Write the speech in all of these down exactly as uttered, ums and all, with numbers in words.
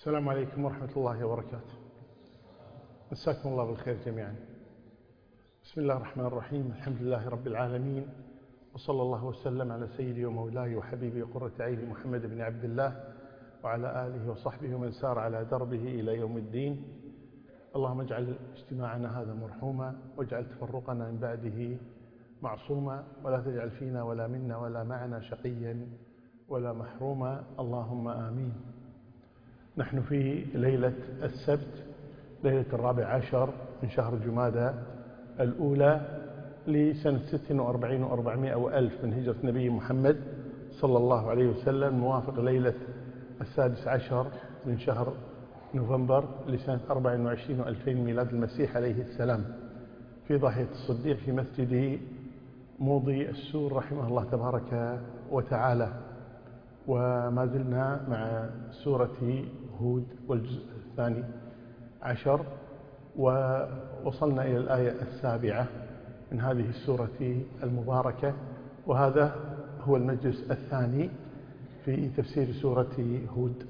السلام عليكم ورحمة الله وبركاته. مساكم الله بالخير جميعا. بسم الله الرحمن الرحيم. الحمد لله رب العالمين، وصلى الله وسلم على سيدي ومولاي وحبيبي وقرة عيني محمد بن عبد الله وعلى آله وصحبه ومن سار على دربه إلى يوم الدين. اللهم اجعل اجتماعنا هذا مرحوما، واجعل تفرقنا من بعده معصوما، ولا تجعل فينا ولا منا ولا معنا شقيا ولا محروما، اللهم آمين. نحن في ليلة السبت، ليلة الرابع عشر من شهر جمادى الأولى لسنة ست وأربعين وأربعمائة وألف من هجرة نبي محمد صلى الله عليه وسلم، موافق ليلة السادس عشر من شهر نوفمبر لسنة أربع وعشرين وألفين ميلاد المسيح عليه السلام، في ضاحية الصديق في مسجد موضي السور رحمه الله تبارك وتعالى. وما زلنا مع سورة هود والجزء الثاني عشر، ووصلنا إلى الآية السابعة من هذه السورة المباركة، وهذا هو المجلس الثاني في تفسير سورة هود.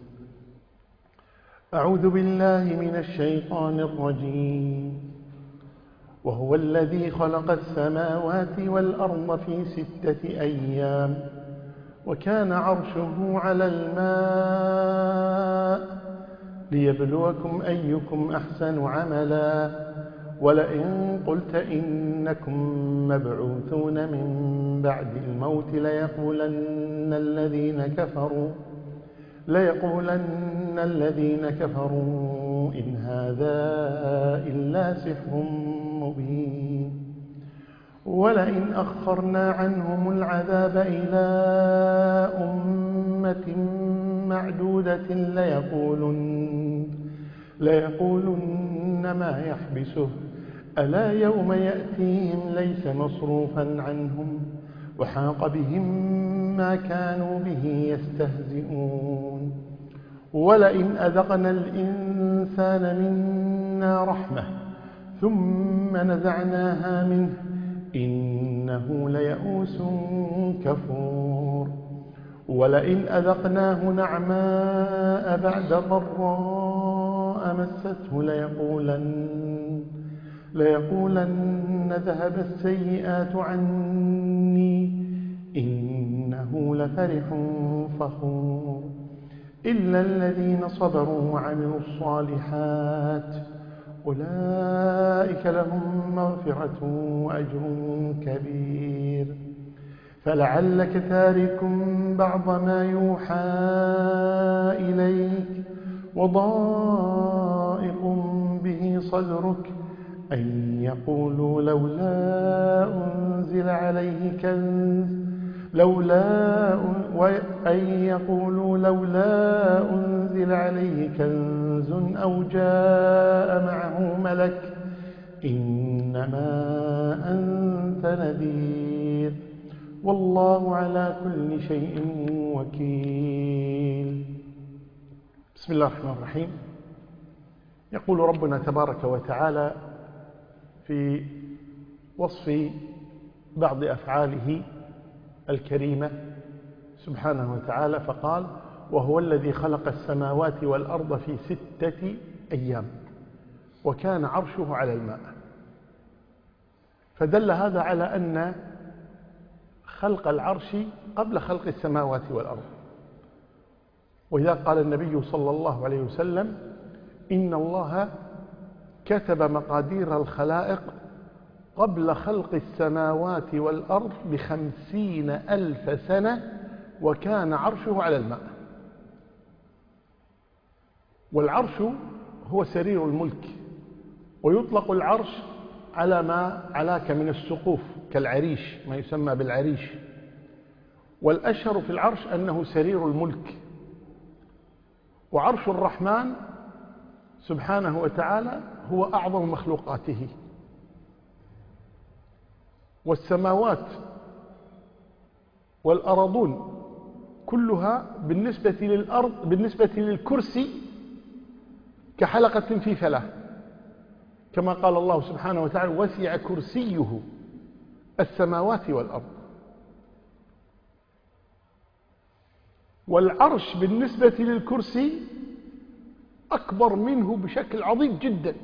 أعوذ بالله من الشيطان الرجيم. وهو الذي خلق السماوات والأرض في ستة أيام وكان عرشه على الماء ليبلوكم أيكم أحسن عملا ولئن قلت إنكم مبعوثون من بعد الموت ليقولن الذين كفروا ليقولن الذين كفروا إن هذا إلا سحر مبين. ولئن أخرنا عنهم العذاب إلى أمة معدودة ليقولن, ليقولن ما يحبسه ألا يوم يأتيهم ليس مصروفا عنهم وحاق بهم ما كانوا به يستهزئون. ولئن أذقنا الإنسان منا رحمة ثم نزعناها منه إنه ليئوس كفور. ولئن أذقناه نعماء بعد ضراء مسته ليقولن, ليقولن ذهب السيئات عني إنه لفرح فخور. إلا الذين صبروا وعملوا الصالحات أولئك لهم مغفرة وأجر كبير. فلعلك تارك بعض ما يوحى إليك وضائق به صدرك أن يقولوا لولا أنزل عليه كنز لولا أن يقولوا لولا أنزل عليه كنز أو جاء معه ملك إنما أنت نذير والله على كل شيء وكيل. بسم الله الرحمن الرحيم. يقول ربنا تبارك وتعالى في وصف بعض أفعاله الكريمة سبحانه وتعالى فقال: وهو الذي خلق السماوات والأرض في ستة أيام وكان عرشه على الماء. فدل هذا على أن خلق العرش قبل خلق السماوات والأرض. وإذا قال النبي صلى الله عليه وسلم: إن الله كتب مقادير الخلائق قبل خلق السماوات والأرض بخمسين ألف سنة وكان عرشه على الماء. والعرش هو سرير الملك، ويطلق العرش على ما علاك من السقوف كالعريش، ما يسمى بالعريش. والأشهر في العرش أنه سرير الملك. وعرش الرحمن سبحانه وتعالى هو أعظم مخلوقاته. والسماوات والأرضون كلها بالنسبة للأرض بالنسبة للكرسي كحلقة في فلاة، كما قال الله سبحانه وتعالى: وسع كرسيه السماوات والأرض. والعرش بالنسبة للكرسي أكبر منه بشكل عظيم جدا.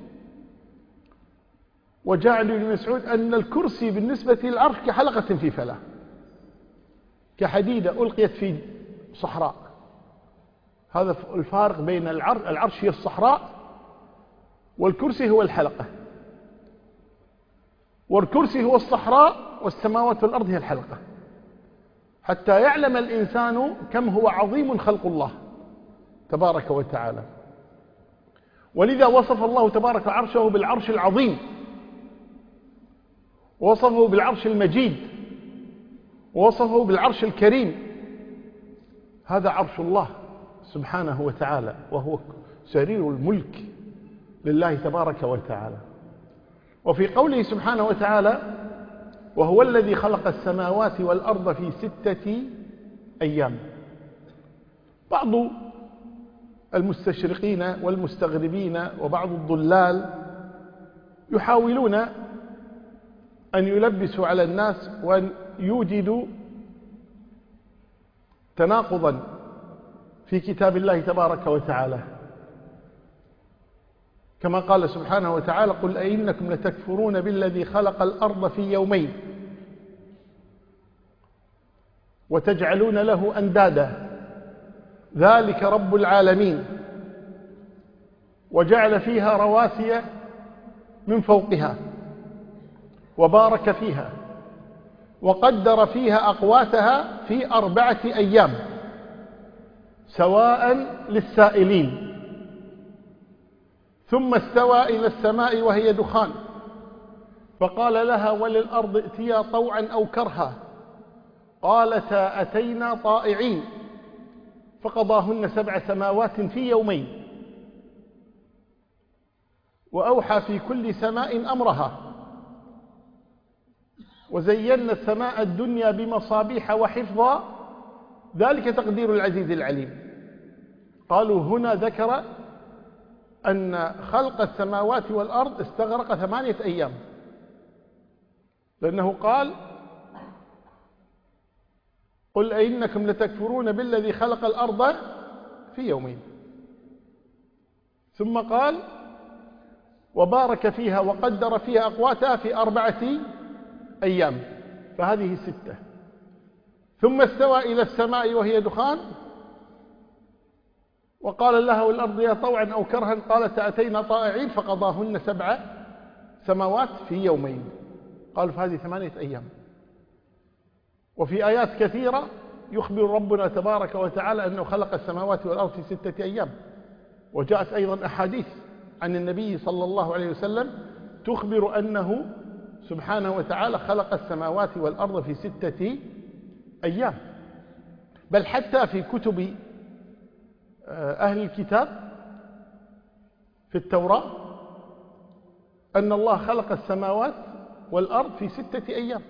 وجاء عن ابن مسعود أن الكرسي بالنسبة للعرش كحلقة في فلاة، كحديدة ألقيت في صحراء. هذا الفارق بين العرش، العرش هي الصحراء والكرسي هو الحلقة، والكرسي هو الصحراء والسماوات والأرض هي الحلقة، حتى يعلم الإنسان كم هو عظيم خلق الله تبارك وتعالى. ولذا وصف الله تبارك عرشه بالعرش العظيم، ووصفه بالعرش المجيد، ووصفه بالعرش الكريم. هذا عرش الله سبحانه وتعالى، وهو سرير الملك لله تبارك وتعالى. وفي قوله سبحانه وتعالى: وهو الذي خلق السماوات والأرض في ستة أيام. بعض المستشرقين والمستغربين وبعض الضلال يحاولون أن يلبسوا على الناس وأن يوجدوا تناقضا في كتاب الله تبارك وتعالى، كما قال سبحانه وتعالى: قل أئنكم لتكفرون بالذي خلق الأرض في يومين وتجعلون له أندادا ذلك رب العالمين وجعل فيها رواسي من فوقها وبارك فيها وقدر فيها أقواتها في أربعة أيام سواء للسائلين، ثم استوى إلى السماء وهي دخان فقال لها وللأرض ائتيا طوعا أو كرها قالتا أتينا طائعين فقضاهن سبع سماوات في يومين وأوحى في كل سماء أمرها وزينا السماء الدنيا بمصابيح وحفظا ذلك تقدير العزيز العليم. قالوا هنا ذكر أن خلق السماوات والأرض استغرق ثمانية أيام، لأنه قال: قل أئنكم لتكفرون بالذي خلق الأرض في يومين، ثم قال: وبارك فيها وقدر فيها أقواتها في أربعة أيام، فهذه ستة. ثم استوى إلى السماء وهي دخان وقال لها والأرض يا طوعا أو كرها قالت أتينا طائعين فقضاهن سبع سماوات في يومين. قالوا فهذه ثمانية أيام. وفي آيات كثيرة يخبر ربنا تبارك وتعالى أنه خلق السماوات والأرض في ستة أيام، وجاءت أيضا أحاديث عن النبي صلى الله عليه وسلم تخبر أنه سبحانه وتعالى خلق السماوات والأرض في ستة أيام. بل حتى في كتب أهل الكتاب في التوراة أن الله خلق السماوات والأرض في ستة أيام،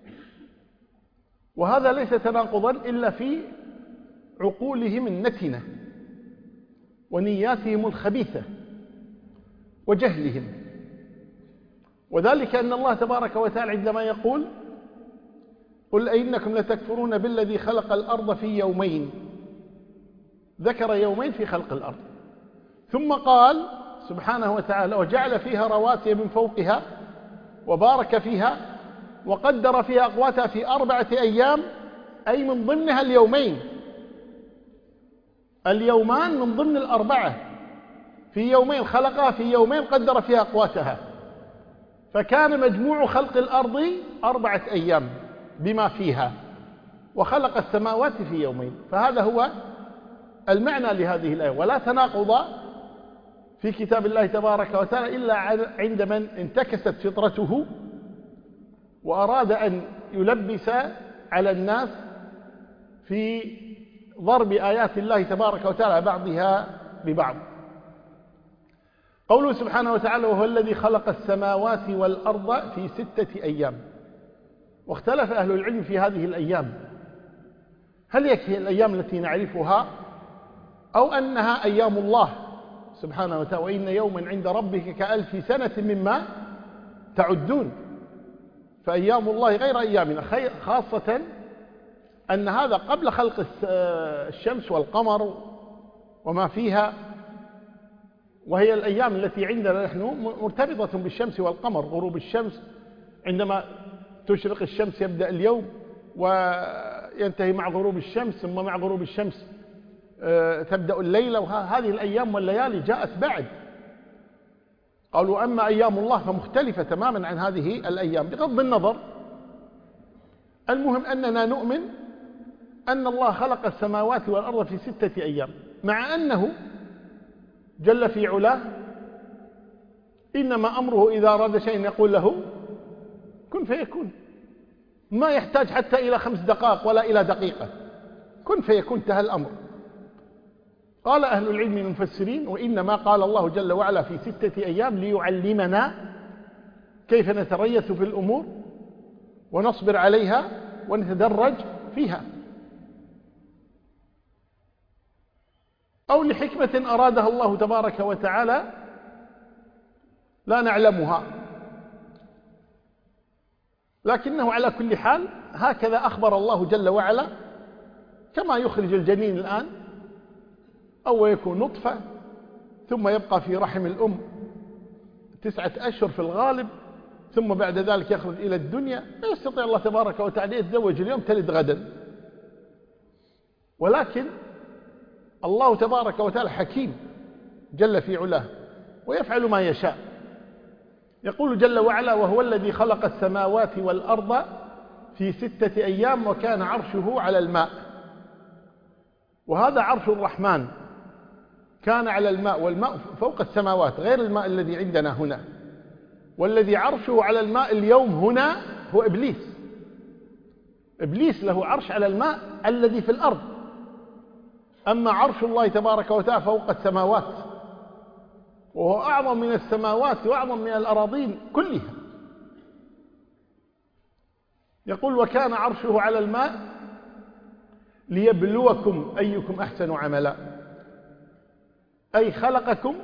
وهذا ليس تناقضا إلا في عقولهم النتنة ونياتهم الخبيثة وجهلهم. وذلك أن الله تبارك وتعالى عندما يقول: قل أئنكم لتكفرون بالذي خلق الأرض في يومين، ذكر يومين في خلق الأرض، ثم قال سبحانه وتعالى: وجعل فيها رواسي من فوقها وبارك فيها وقدر فيها أقواتها في أربعة أيام، أي من ضمنها اليومين، اليومان من ضمن الأربعة، في يومين خلقها، في يومين قدر فيها أقواتها، فكان مجموع خلق الأرض أربعة أيام بما فيها، وخلق السماوات في يومين. فهذا هو المعنى لهذه الآية، ولا تناقض في كتاب الله تبارك وتعالى إلا عند من انتكست فطرته وأراد أن يلبس على الناس في ضرب آيات الله تبارك وتعالى بعضها ببعض. قوله سبحانه وتعالى: وهو الذي خلق السماوات والأرض في ستة أيام. واختلف أهل العلم في هذه الأيام، هل هي الأيام التي نعرفها أو أنها أيام الله سبحانه وتعالى، وإن يوما عند ربك كألف سنة مما تعدون، فأيام الله غير أيامنا، خاصة أن هذا قبل خلق الشمس والقمر وما فيها، وهي الأيام التي عندنا نحن مرتبطة بالشمس والقمر. غروب الشمس عندما تشرق الشمس يبدأ اليوم وينتهي مع غروب الشمس، ثم مع غروب الشمس تبدأ الليلة، وهذه الأيام والليالي جاءت بعد. قالوا أما أيام الله فمختلفة تماما عن هذه الأيام بغض النظر. المهم أننا نؤمن أن الله خلق السماوات والأرض في ستة أيام، مع أنه جل في علاه إنما أمره إذا أراد شيئا يقول له كن فيكون، ما يحتاج حتى إلى خمس دقائق ولا إلى دقيقة، كن فيكون انتهى الأمر. قال أهل العلم المفسرين وإنما قال الله جل وعلا في ستة أيام ليعلمنا كيف نتريث في الأمور ونصبر عليها ونتدرج فيها، أو لحكمة أرادها الله تبارك وتعالى لا نعلمها، لكنه على كل حال هكذا أخبر الله جل وعلا، كما يخرج الجنين الآن أو يكون نطفة ثم يبقى في رحم الأم تسعة أشهر في الغالب، ثم بعد ذلك يخرج إلى الدنيا. لا يستطيع الله تبارك وتعالى يتزوج اليوم تلد غدا، ولكن الله تبارك وتعالى حكيم جل في علاه ويفعل ما يشاء. يقول جل وعلا وهو الذي خلق السماوات والأرض في ستة أيام وكان عرشه على الماء. وهذا عرش الرحمن كان على الماء، والماء فوق السماوات غير الماء الذي عندنا هنا، والذي عرشه على الماء اليوم هنا هو إبليس. إبليس له عرش على الماء الذي في الأرض، أما عرش الله تبارك وتعالى فوق السماوات، وهو أعظم من السماوات وأعظم من الأراضين كلها. يقول وكان عرشه على الماء ليبلوكم أيكم أحسن عملا، أي خلقكم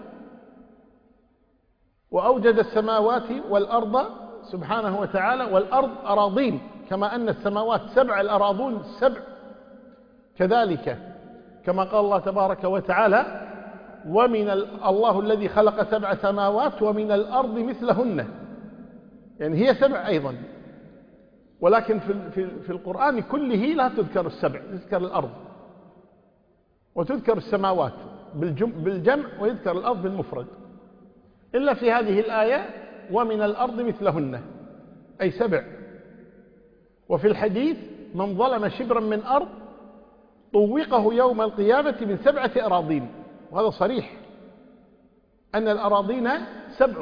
وأوجد السماوات والأرض سبحانه وتعالى، والأرض أراضين كما أن السماوات سبع الأراضون سبع كذلك، كما قال الله تبارك وتعالى ومن الله الذي خلق سبع سماوات ومن الأرض مثلهن، يعني هي سبع أيضا، ولكن في في القرآن كله لا تذكر السبع، تذكر الأرض وتذكر السماوات بالجمع ويذكر الأرض بالمفرد، إلا في هذه الآية ومن الأرض مثلهن أي سبع. وفي الحديث من ظلم شبرا من أرض طوقه يوم القيامة من سبعة أراضين، وهذا صريح أن الأراضين سبع.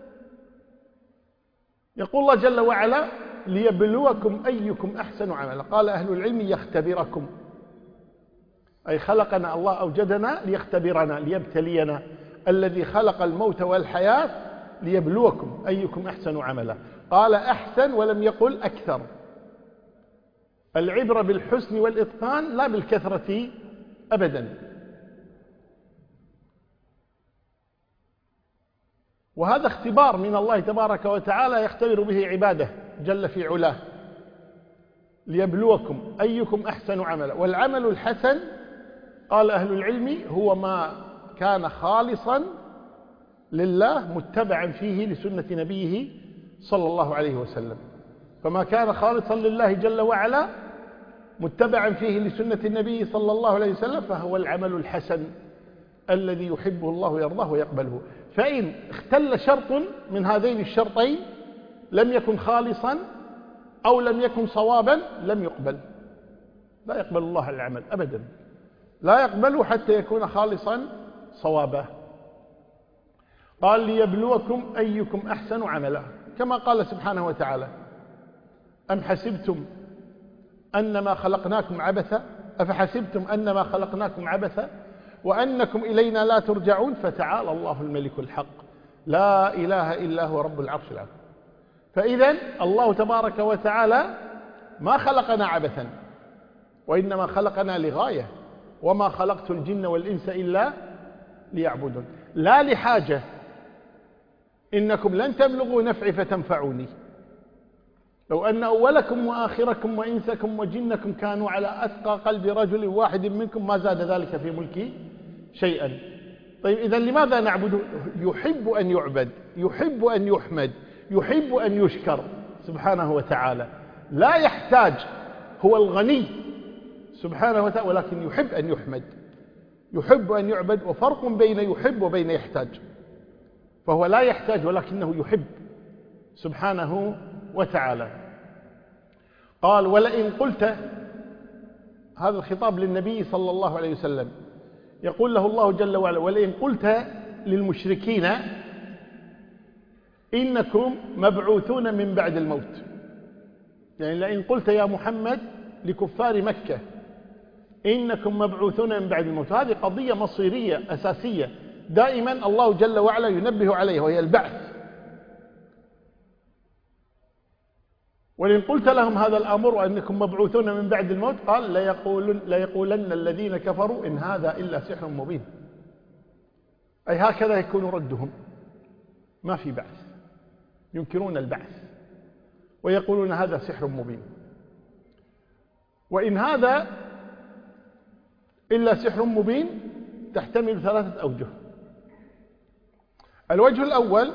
يقول الله جل وعلا ليبلوكم أيكم أحسن عملا. قال أهل العلم يختبركم، أي خلقنا الله أوجدنا ليختبرنا ليبتلينا، الذي خلق الموت والحياة ليبلوكم أيكم أحسن عملا. قال أحسن ولم يقل أكثر، العبرة بالحسن والإتقان لا بالكثرة أبدا. وهذا اختبار من الله تبارك وتعالى يختبر به عباده جل في علاه، ليبلوكم أيكم أحسن عملا. والعمل الحسن قال أهل العلم هو ما كان خالصا لله متبعا فيه لسنة نبيه صلى الله عليه وسلم، فما كان خالصا لله جل وعلا متبعا فيه لسنة النبي صلى الله عليه وسلم فهو العمل الحسن الذي يحبه الله ويرضاه ويقبله. فإن اختل شرط من هذين الشرطين لم يكن خالصا أو لم يكن صوابا لم يقبل، لا يقبل الله العمل أبدا، لا يقبله حتى يكون خالصا صوابا. قال ليبلوكم أيكم أحسن عملا، كما قال سبحانه وتعالى أم حسبتم أنما خلقناكم عبثا أفحسبتم أنما خلقناكم عبثا وأنكم إلينا لا ترجعون فتعالى الله الملك الحق لا إله إلا هو رب العرش العظيم. فإذا الله تبارك وتعالى ما خلقنا عبثا، وإنما خلقنا لغاية، وما خلقت الجن والإنس إلا ليعبدون، لا لحاجة إنكم لن تبلغوا نفعي فتنفعوني. لو أن أولكم وآخركم وإنسكم وجنكم كانوا على أتقى قلب رجل واحد منكم ما زاد ذلك في ملكي شيئا. طيب إذا لماذا نعبده؟ يحب أن يعبد، يحب أن يحمد، يحب أن يشكر سبحانه وتعالى، لا يحتاج، هو الغني سبحانه وتعالى، ولكن يحب أن يحمد، يحب أن يعبد. وفرق بين يحب وبين يحتاج، فهو لا يحتاج ولكنه يحب سبحانه وتعالى. قال ولئن قلت، هذا الخطاب للنبي صلى الله عليه وسلم، يقول له الله جل وعلا ولئن قلت للمشركين إنكم مبعوثون من بعد الموت، يعني لئن قلت يا محمد لكفار مكة إنكم مبعوثون من بعد الموت، هذه قضية مصيرية أساسية دائما الله جل وعلا ينبه عليها، وهي البعث. ولئن قلت لهم هذا الأمر وأنكم مبعوثون من بعد الموت، قال ليقولن, ليقولن الذين كفروا إن هذا إلا سحر مبين، أي هكذا يكون ردهم، ما في بعث، ينكرون البعث ويقولون هذا سحر مبين. وإن هذا إلا سحر مبين تحتمل ثلاثة أوجه. الوجه الأول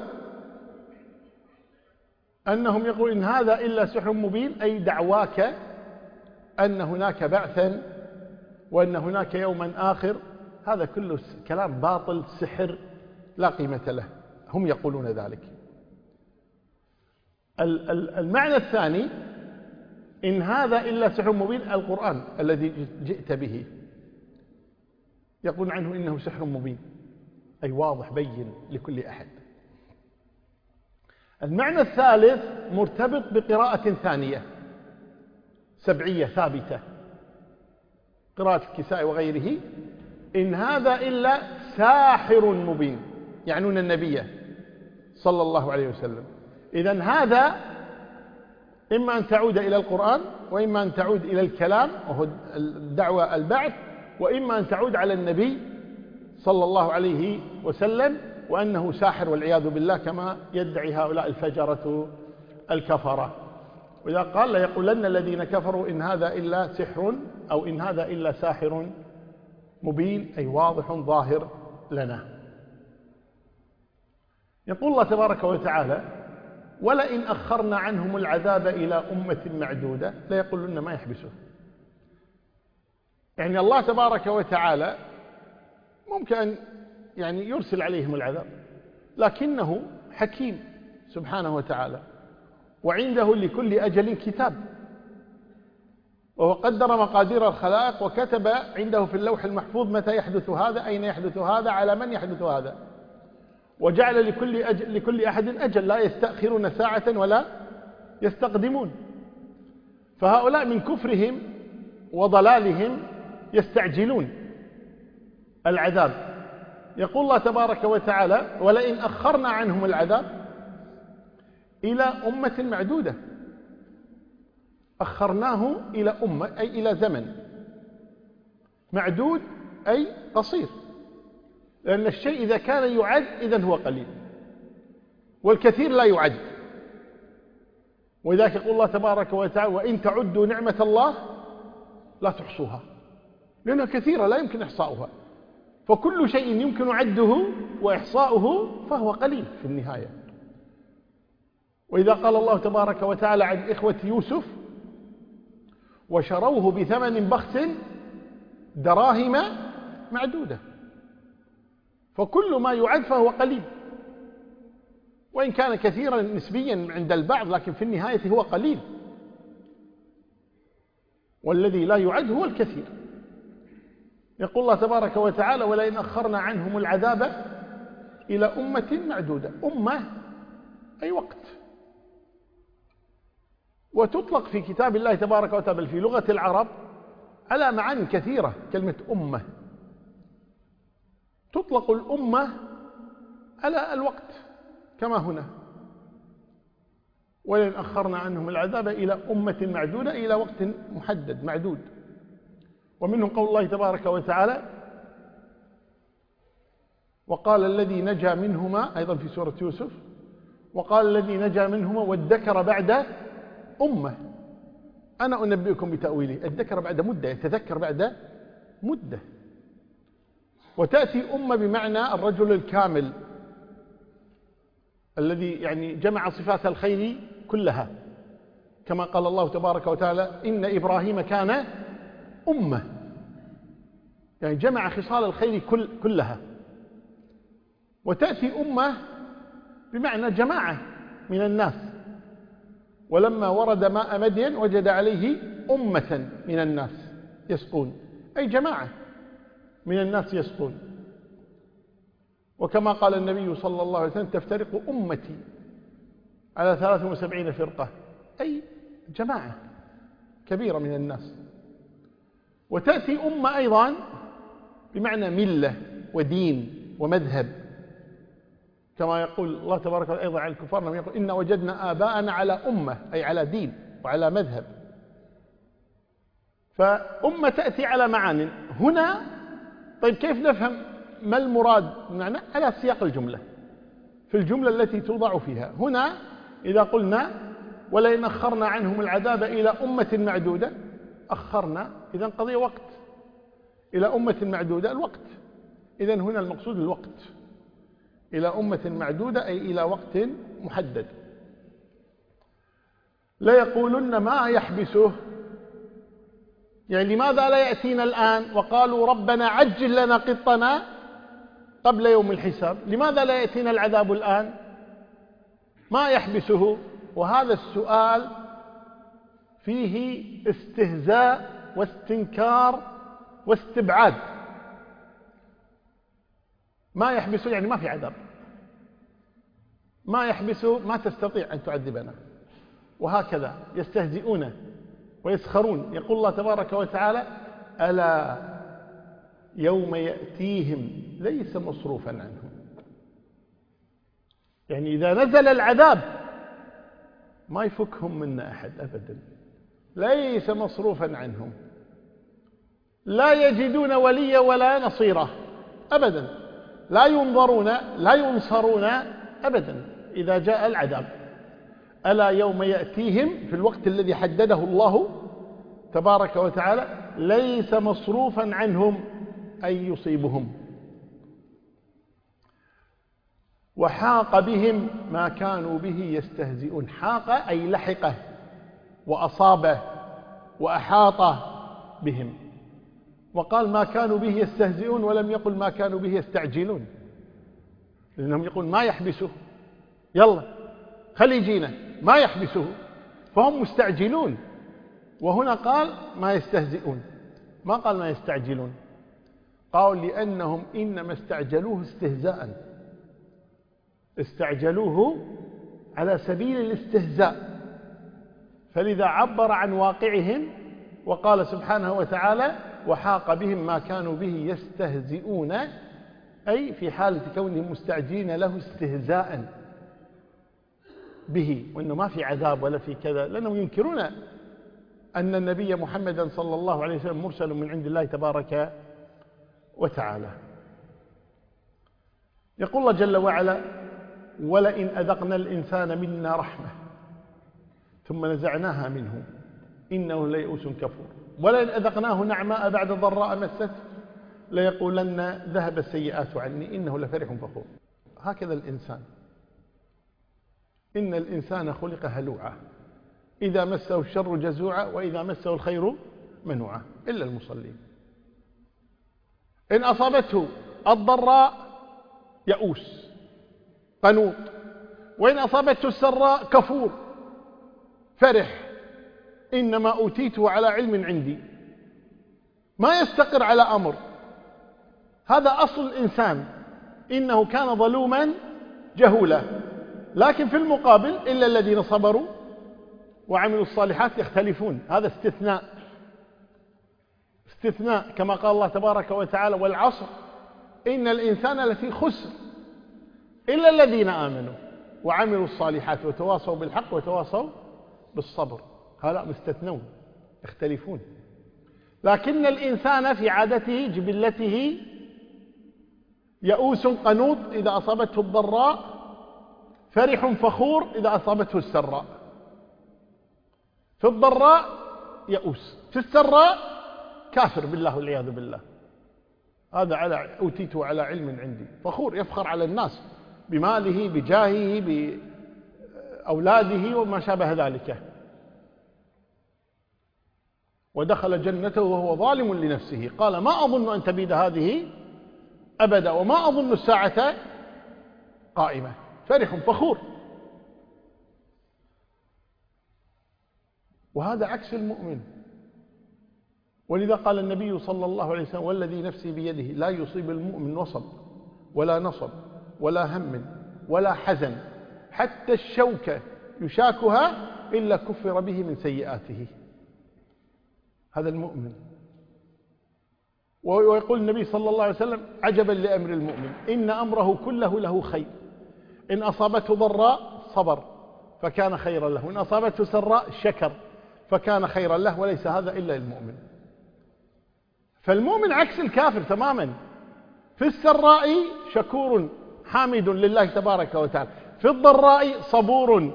أنهم يقولون إن هذا إلا سحر مبين، أي دعواك أن هناك بعثا وأن هناك يوما آخر، هذا كله كلام باطل، سحر لا قيمة له، هم يقولون ذلك. المعنى الثاني إن هذا إلا سحر مبين، القرآن الذي جئت به يقول عنه إنه سحر مبين، أي واضح بين لكل أحد. المعنى الثالث مرتبط بقراءة ثانية سبعية ثابتة، قراءة الكساء وغيره، إن هذا إلا ساحر مبين، يعنون النبي صلى الله عليه وسلم. إذن هذا إما أن تعود إلى القرآن، وإما أن تعود إلى الكلام وهو الدعوة البعث، وإما أن تعود على النبي صلى الله عليه وسلم وأنه ساحر والعياذ بالله، كما يدعي هؤلاء الفجرة الكفرة. وإذا قال ليقولن الذين كفروا إن هذا إلا سحر، أو إن هذا إلا ساحر مبين، أي واضح ظاهر لنا. يقول الله تبارك وتعالى ولئن أخرنا عنهم العذاب إلى أمة معدودة ليقولن ما يحبسه. يعني الله تبارك وتعالى ممكن أن يعني يرسل عليهم العذاب، لكنه حكيم سبحانه وتعالى، وعنده لكل أجل كتاب، وهو قدر مقادير الخلائق وكتب عنده في اللوح المحفوظ متى يحدث هذا، أين يحدث هذا، على من يحدث هذا، وجعل لكل, أجل لكل أحد أجل، لا يستأخرون ساعة ولا يستقدمون. فهؤلاء من كفرهم وضلالهم يستعجلون العذاب. يقول الله تبارك وتعالى ولئن أخرنا عنهم العذاب إلى أمة معدودة، أخرناه إلى أمة أي إلى زمن معدود أي قصير، لأن الشيء إذا كان يعد إذن هو قليل، والكثير لا يعد. ولذلك يقول الله تبارك وتعالى وإن تعدوا نعمة الله لا تحصوها، لأنها كثيرة لا يمكن إحصاؤها، فكل شيء يمكن عده وإحصاؤه فهو قليل في النهاية. وإذا قال الله تبارك وتعالى عن إخوة يوسف وشروه بثمن بخس دراهم معدودة، فكل ما يعد فهو قليل، وإن كان كثيرا نسبيا عند البعض، لكن في النهاية هو قليل، والذي لا يعد هو الكثير. يقول الله تبارك وتعالى ولئن أخرنا عنهم العذاب إلى أمة معدودة، أمة أي وقت، وتطلق في كتاب الله تبارك وتعالى في لغة العرب على معاني كثيرة. كلمة أمة تطلق الأمة على الوقت كما هنا، ولئن أخرنا عنهم العذاب إلى أمة معدودة، إلى وقت محدد معدود. ومنهم قول الله تبارك وتعالى وقال الذي نجا منهما، أيضا في سورة يوسف، وقال الذي نجا منهما وادكر بعد أمة أنا أنبئكم بتأويله. الذكر بعد مدة، يتذكر بعد مدة. وتأتي أمة بمعنى الرجل الكامل الذي يعني جمع صفات الخير كلها، كما قال الله تبارك وتعالى إن إبراهيم كان أمة، يعني جمع خصال الخير كل كلها. وتأتي أمة بمعنى جماعة من الناس، ولما ورد ماء مدين وجد عليه أمة من الناس يسقون، أي جماعة من الناس يسقون. وكما قال النبي صلى الله عليه وسلم تفترق أمتي على ثلاث وسبعين فرقة، أي جماعة كبيرة من الناس. وتأتي أمة أيضا بمعنى ملة ودين ومذهب، كما يقول الله تبارك وتعالى أيضا على الكفار لما يقول إن وجدنا آباءنا على أمة، أي على دين وعلى مذهب. فأمة تأتي على معان هنا. طيب كيف نفهم ما المراد معنى على سياق الجملة، في الجملة التي توضع فيها. هنا إذا قلنا ولئن أخرنا عنهم العذاب إلى أمة معدودة، أخرنا إذا قضية وقت، إلى أمة معدودة الوقت، إذا هنا المقصود الوقت، إلى أمة معدودة أي إلى وقت محدد. لا يقولن ما يحبسه، يعني لماذا لا يأتينا الآن؟ وقالوا ربنا عجل لنا قطنا قبل يوم الحساب، لماذا لا يأتينا العذاب الآن؟ ما يحبسه. وهذا السؤال فيه استهزاء واستنكار واستبعاد. ما يحبسه يعني ما في عذاب، ما يحبسه ما تستطيع أن تعذبنا. وهكذا يستهزئون ويسخرون. يقول الله تبارك وتعالى ألا يوم يأتيهم ليس مصروفا عنهم، يعني إذا نزل العذاب ما يفكهم منا أحد أبدا، ليس مصروفا عنهم، لا يجدون وليا ولا نصيرا أبدا، لا ينظرون لا ينصرون أبدا إذا جاء العذاب. ألا يوم يأتيهم في الوقت الذي حدده الله تبارك وتعالى ليس مصروفا عنهم أي يصيبهم. وحاق بهم ما كانوا به يستهزئون. حاق أي لحقه وأصابه وأحاط بهم. وقال ما كانوا به يستهزئون ولم يقل ما كانوا به يستعجلون، لأنهم يقول ما يحبسه، يلا خلي يجينا، ما يحبسه، فهم مستعجلون. وهنا قال ما يستهزئون، ما قال ما يستعجلون. قال لأنهم إنما استعجلوه استهزاء، استعجلوه على سبيل الاستهزاء، فلذا عبر عن واقعهم وقال سبحانه وتعالى وحاق بهم ما كانوا به يستهزئون، أي في حالة كونهم مستعجلين له استهزاء به، وأنه ما في عذاب ولا في كذا، لأنهم ينكرون أن النبي محمدا صلى الله عليه وسلم مرسل من عند الله تبارك وتعالى. يقول الله جل وعلا ولئن أذقنا الإنسان منا رحمة ثم نزعناها منه إنه ليئوس كفور ولئن أذقناه نعماء بعد ضراء مسته ليقولن ذهب السيئات عني إنه لفرح فخور. هكذا الإنسان، إن الإنسان خلق هلوعا إذا مسه الشر جزوعا وإذا مسه الخير منوعا إلا المصلين. إن أصابته الضراء يئوس قنوط، وإن أصابته السراء كفور فرح إنما أوتيته على علم عندي، ما يستقر على أمر. هذا أصل الإنسان، إنه كان ظلوما جهولا. لكن في المقابل إلا الذين صبروا وعملوا الصالحات يختلفون، هذا استثناء استثناء كما قال الله تبارك وتعالى والعصر إن الإنسان لفي خسر إلا الذين آمنوا وعملوا الصالحات وتواصوا بالحق وتواصوا بالصبر، هؤلاء مستثنون يختلفون. لكن الإنسان في عادته جبلته يئوس قنوط إذا أصابته الضراء، فرح فخور إذا أصابته السراء. في الضراء يئوس، في السراء كافر بالله والعياذ بالله. هذا على أوتيته على علم عندي، فخور يفخر على الناس بماله بجاهه بأولاده وما شابه ذلك. ودخل جنته وهو ظالم لنفسه قال ما أظن أن تبيد هذه أبدا وما أظن الساعة قائمة. فرح فخور. وهذا عكس المؤمن. ولذا قال النبي صلى الله عليه وسلم والذي نفسي بيده لا يصيب المؤمن وصب ولا نصب ولا هم ولا حزن حتى الشوكة يشاكها إلا كفر به من سيئاته. هذا المؤمن. ويقول النبي صلى الله عليه وسلم عجبا لأمر المؤمن إن أمره كله له خير، إن أصابته ضراء صبر فكان خيرا له، وإن أصابته سراء شكر فكان خيرا له، وليس هذا إلا المؤمن. فالمؤمن عكس الكافر تماما. في السراء شكور حامد لله تبارك وتعالى، في الضراء صبور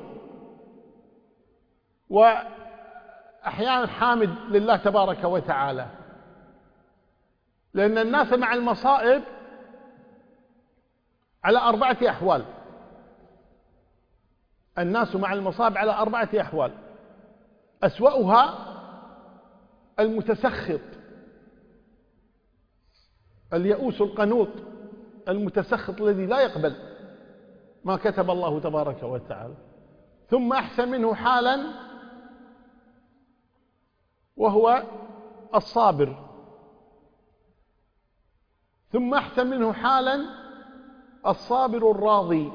وأحيانا حامد لله تبارك وتعالى. لأن الناس مع المصائب على أربعة أحوال. الناس مع المصائب على أربعة أحوال. أسوأها المتسخط اليئوس القنوط المتسخط الذي لا يقبل ما كتب الله تبارك وتعالى. ثم أحسن منه حالا وهو الصابر. ثم أحسن منه حالا الصابر الراضي.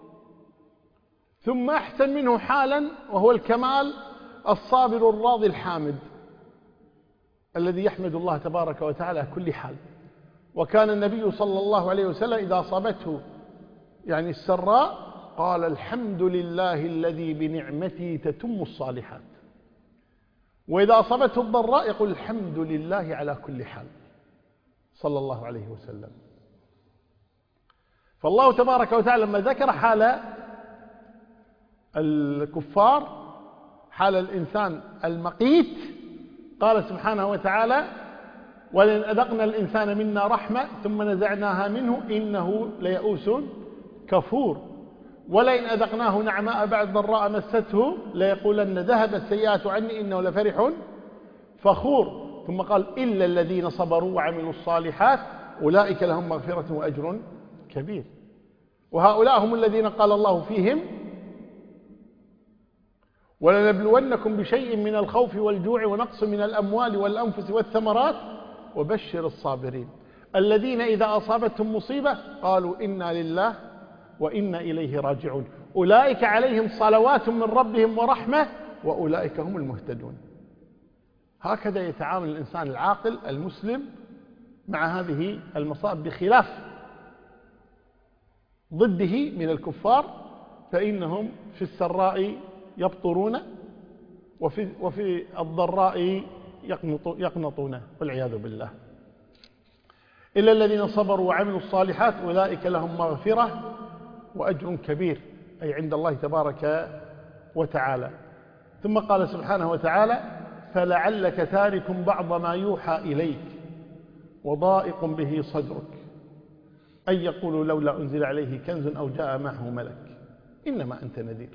ثم أحسن منه حالا وهو الكمال الصابر الراضي الحامد الذي يحمد الله تبارك وتعالى كل حال. وكان النبي صلى الله عليه وسلم إذا أصابته يعني السراء قال الحمد لله الذي بنعمته تتم الصالحات، وإذا أصابته الضراء يقول الحمد لله على كل حال صلى الله عليه وسلم. فالله تبارك وتعالى لما ذكر حال الكفار حال الإنسان المقيت قال سبحانه وتعالى ولئن أذقنا الإنسان منا رحمة ثم نزعناها منه إنه ليئوس كفور ولئن أذقناه نعماء بعد ضراء مسته ليقولن ذهب السيئات عني إنه لفرح فخور. ثم قال إلا الذين صبروا وعملوا الصالحات أولئك لهم مغفرة وأجر كبير. وهؤلاء هم الذين قال الله فيهم ولنبلونكم بشيء من الخوف والجوع ونقص من الأموال والأنفس والثمرات وبشر الصابرين الذين إذا أصابتهم مصيبة قالوا إنا لله وإنا إليه راجعون أولئك عليهم صلوات من ربهم ورحمة وأولئك هم المهتدون. هكذا يتعامل الإنسان العاقل المسلم مع هذه المصائب بخلاف ضده من الكفار، فإنهم في السراء يبطرون وفي, وفي الضراء يقنطون والعياذ بالله. إلا الذين صبروا وعملوا الصالحات أولئك لهم مغفرة وأجر كبير أي عند الله تبارك وتعالى. ثم قال سبحانه وتعالى فلعلك تارك بعض ما يوحى إليك وضائق به صدرك أن يقولوا لولا أنزل عليه كنز أو جاء معه ملك إنما أنت نذير.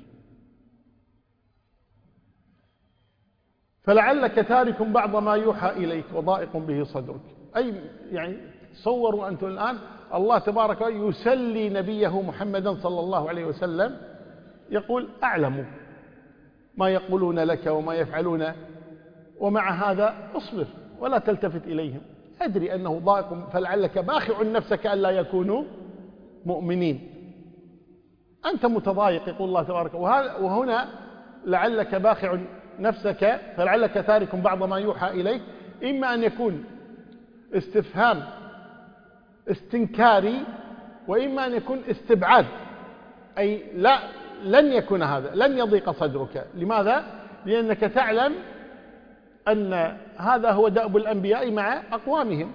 فلعلك تارك بعض ما يوحى إليك وضائق به صدرك أي يعني تصوروا أنتم الآن الله تبارك وتعالى يسلي نبيه محمدا صلى الله عليه وسلم يقول أعلم ما يقولون لك وما يفعلون ومع هذا اصبر ولا تلتفت إليهم أدري أنه ضائق فلعلك باخع نفسك ألا يكونوا مؤمنين. أنت متضايق يقول الله تبارك وهنا لعلك باخع نفسك فلعلك تارك بعض ما يوحى إليك إما أن يكون استفهام استنكاري وإما أن يكون استبعاد أي لا لن يكون هذا لن يضيق صدرك. لماذا؟ لأنك تعلم أن هذا هو دأب الأنبياء مع أقوامهم.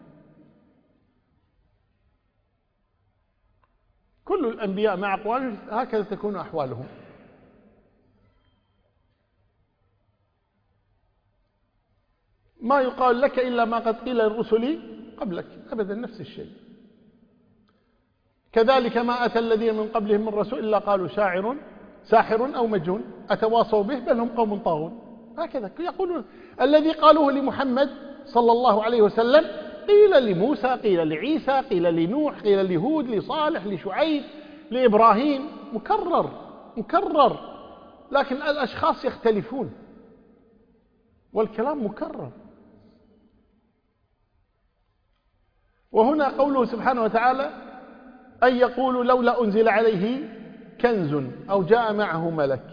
كل الأنبياء مع أقوامهم هكذا تكون أحوالهم. ما يقال لك إلا ما قد قيل للرسل قبلك أبدا نفس الشيء. كذلك ما أتى الذين من قبلهم من رسول إلا قالوا شاعر ساحر أو مجنون أتواصوا به بل هم قوم طاغون. هكذا يقولون. الذي قالوه لمحمد صلى الله عليه وسلم قيل لموسى، قيل لعيسى، قيل لنوح، قيل لهود، لصالح، لشعيب، لإبراهيم، مكرر مكرر، لكن الأشخاص يختلفون والكلام مكرر. وهنا قوله سبحانه وتعالى أن يقولوا لولا أنزل عليه كنز أو جاء معه ملك،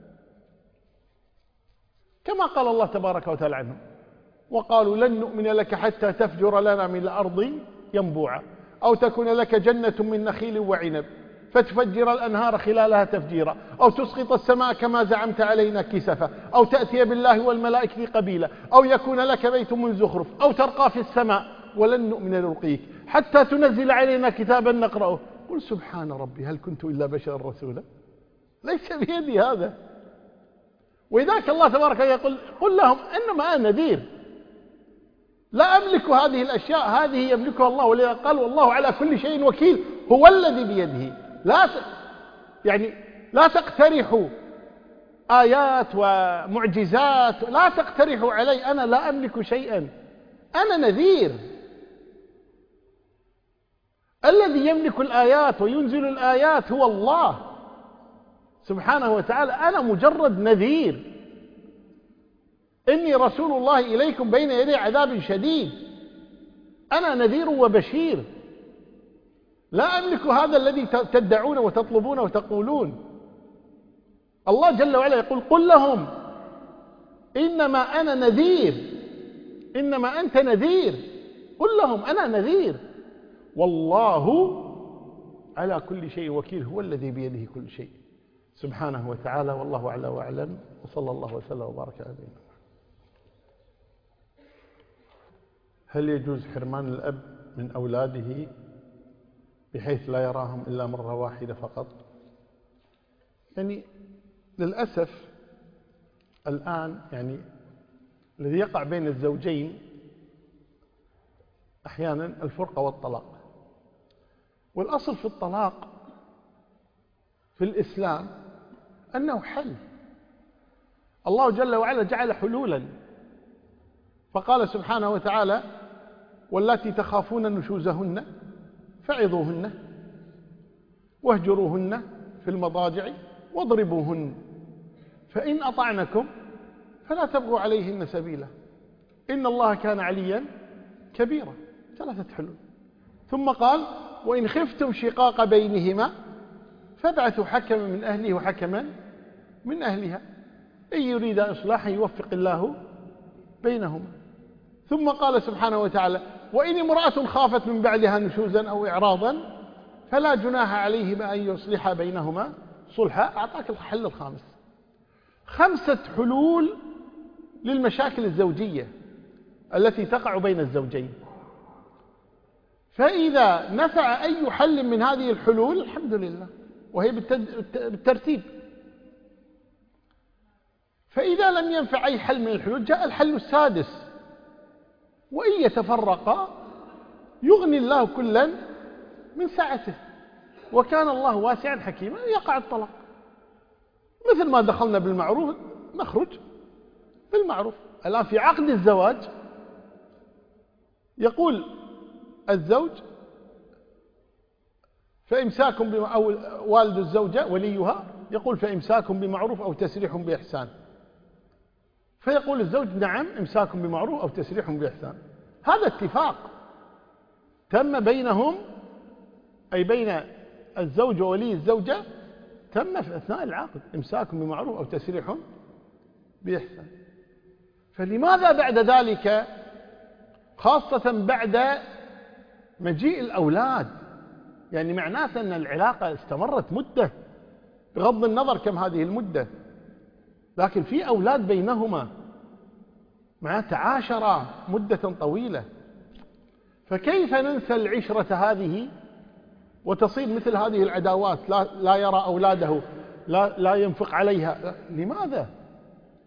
كما قال الله تبارك وتعالى عنه وقالوا لن نؤمن لك حتى تفجر لنا من الأرض ينبوعا أو تكون لك جنة من نخيل وعنب فتفجر الأنهار خلالها تفجيرا أو تسقط السماء كما زعمت علينا كسفا أو تأتي بالله والملائكة قبيلا أو يكون لك بيت من زخرف أو ترقى في السماء ولن نؤمن لرقيك حتى تنزل علينا كتابا نقرأه قل سبحان ربي هل كنت إلا بشرا رسولا. ليس بيدي هذا. وإذاك الله تبارك يقول قل لهم إنما أنا نذير لا أملك هذه الأشياء، هذه يملكها الله. ولذا قال والله على كل شيء وكيل، هو الذي بيده. لا يعني لا تقترحوا آيات ومعجزات، لا تقترحوا علي، أنا لا أملك شيئا، أنا نذير. الذي يملك الآيات وينزل الآيات هو الله سبحانه وتعالى، أنا مجرد نذير. إني رسول الله إليكم بين يدي عذاب شديد، أنا نذير وبشير، لا أملك هذا الذي تدعون وتطلبون وتقولون. الله جل وعلا يقول قل لهم إنما أنا نذير، إنما أنت نذير، قل لهم أنا نذير والله على كل شيء وكيل، هو الذي بيده كل شيء سبحانه وتعالى. والله أعلى وأعلم، وصلى الله وسلم وبارك على نبينا. هل يجوز حرمان الأب من أولاده بحيث لا يراهم إلا مرة واحدة فقط؟ يعني للأسف الآن يعني الذي يقع بين الزوجين أحيانا الفرقة والطلاق. والأصل في الطلاق في الإسلام أنه حل. الله جل وعلا جعل حلولا، فقال سبحانه وتعالى واللاتي تخافون نشوزهن فعظوهن واهجروهن في المضاجع واضربوهن فإن أطعنكم فلا تبغوا عليهن سبيلا إن الله كان عليا كبيرا. ثلاثة حلول. ثم قال وإن خفتم شقاق بينهما فابعثوا حكما من أهله وحكما من أهلها إن يريد إصلاحا يوفق الله بينهما. ثم قال سبحانه وتعالى وإن امرأة خافت من بعدها نشوزا أو إعراضا فلا جناح عليهما أن يصلحا بينهما صلحا. أعطاك الحل الخامس. خمسة حلول للمشاكل الزوجية التي تقع بين الزوجين، فإذا نفع أي حل من هذه الحلول الحمد لله، وهي بالترتيب. فإذا لم ينفع أي حل من الحلول جاء الحل السادس وإن يتفرقا يغني الله كلا من سعته وكان الله واسعا حكيما. يقع الطلاق مثل ما دخلنا بالمعروف نخرج بالمعروف. الآن في عقد الزواج يقول الزوج فإمساكم بما أو والد الزوجة وليها يقول فإمساكم بمعروف أو تسريح بإحسان، فيقول الزوج نعم إمساكم بمعروف أو تسريح بإحسان. هذا اتفاق تم بينهم، أي بين الزوج وولي الزوجة، تم في أثناء العقد إمساكم بمعروف أو تسريح بإحسان. فلماذا بعد ذلك خاصة بعد مجيء الأولاد؟ يعني معناته أن العلاقة استمرت مدة بغض النظر كم هذه المدة، لكن في أولاد بينهما معناته عاشرة مدة طويلة. فكيف ننسى العشرة هذه وتصير مثل هذه العداوات؟ لا, لا يرى أولاده، لا, لا ينفق عليها. لماذا؟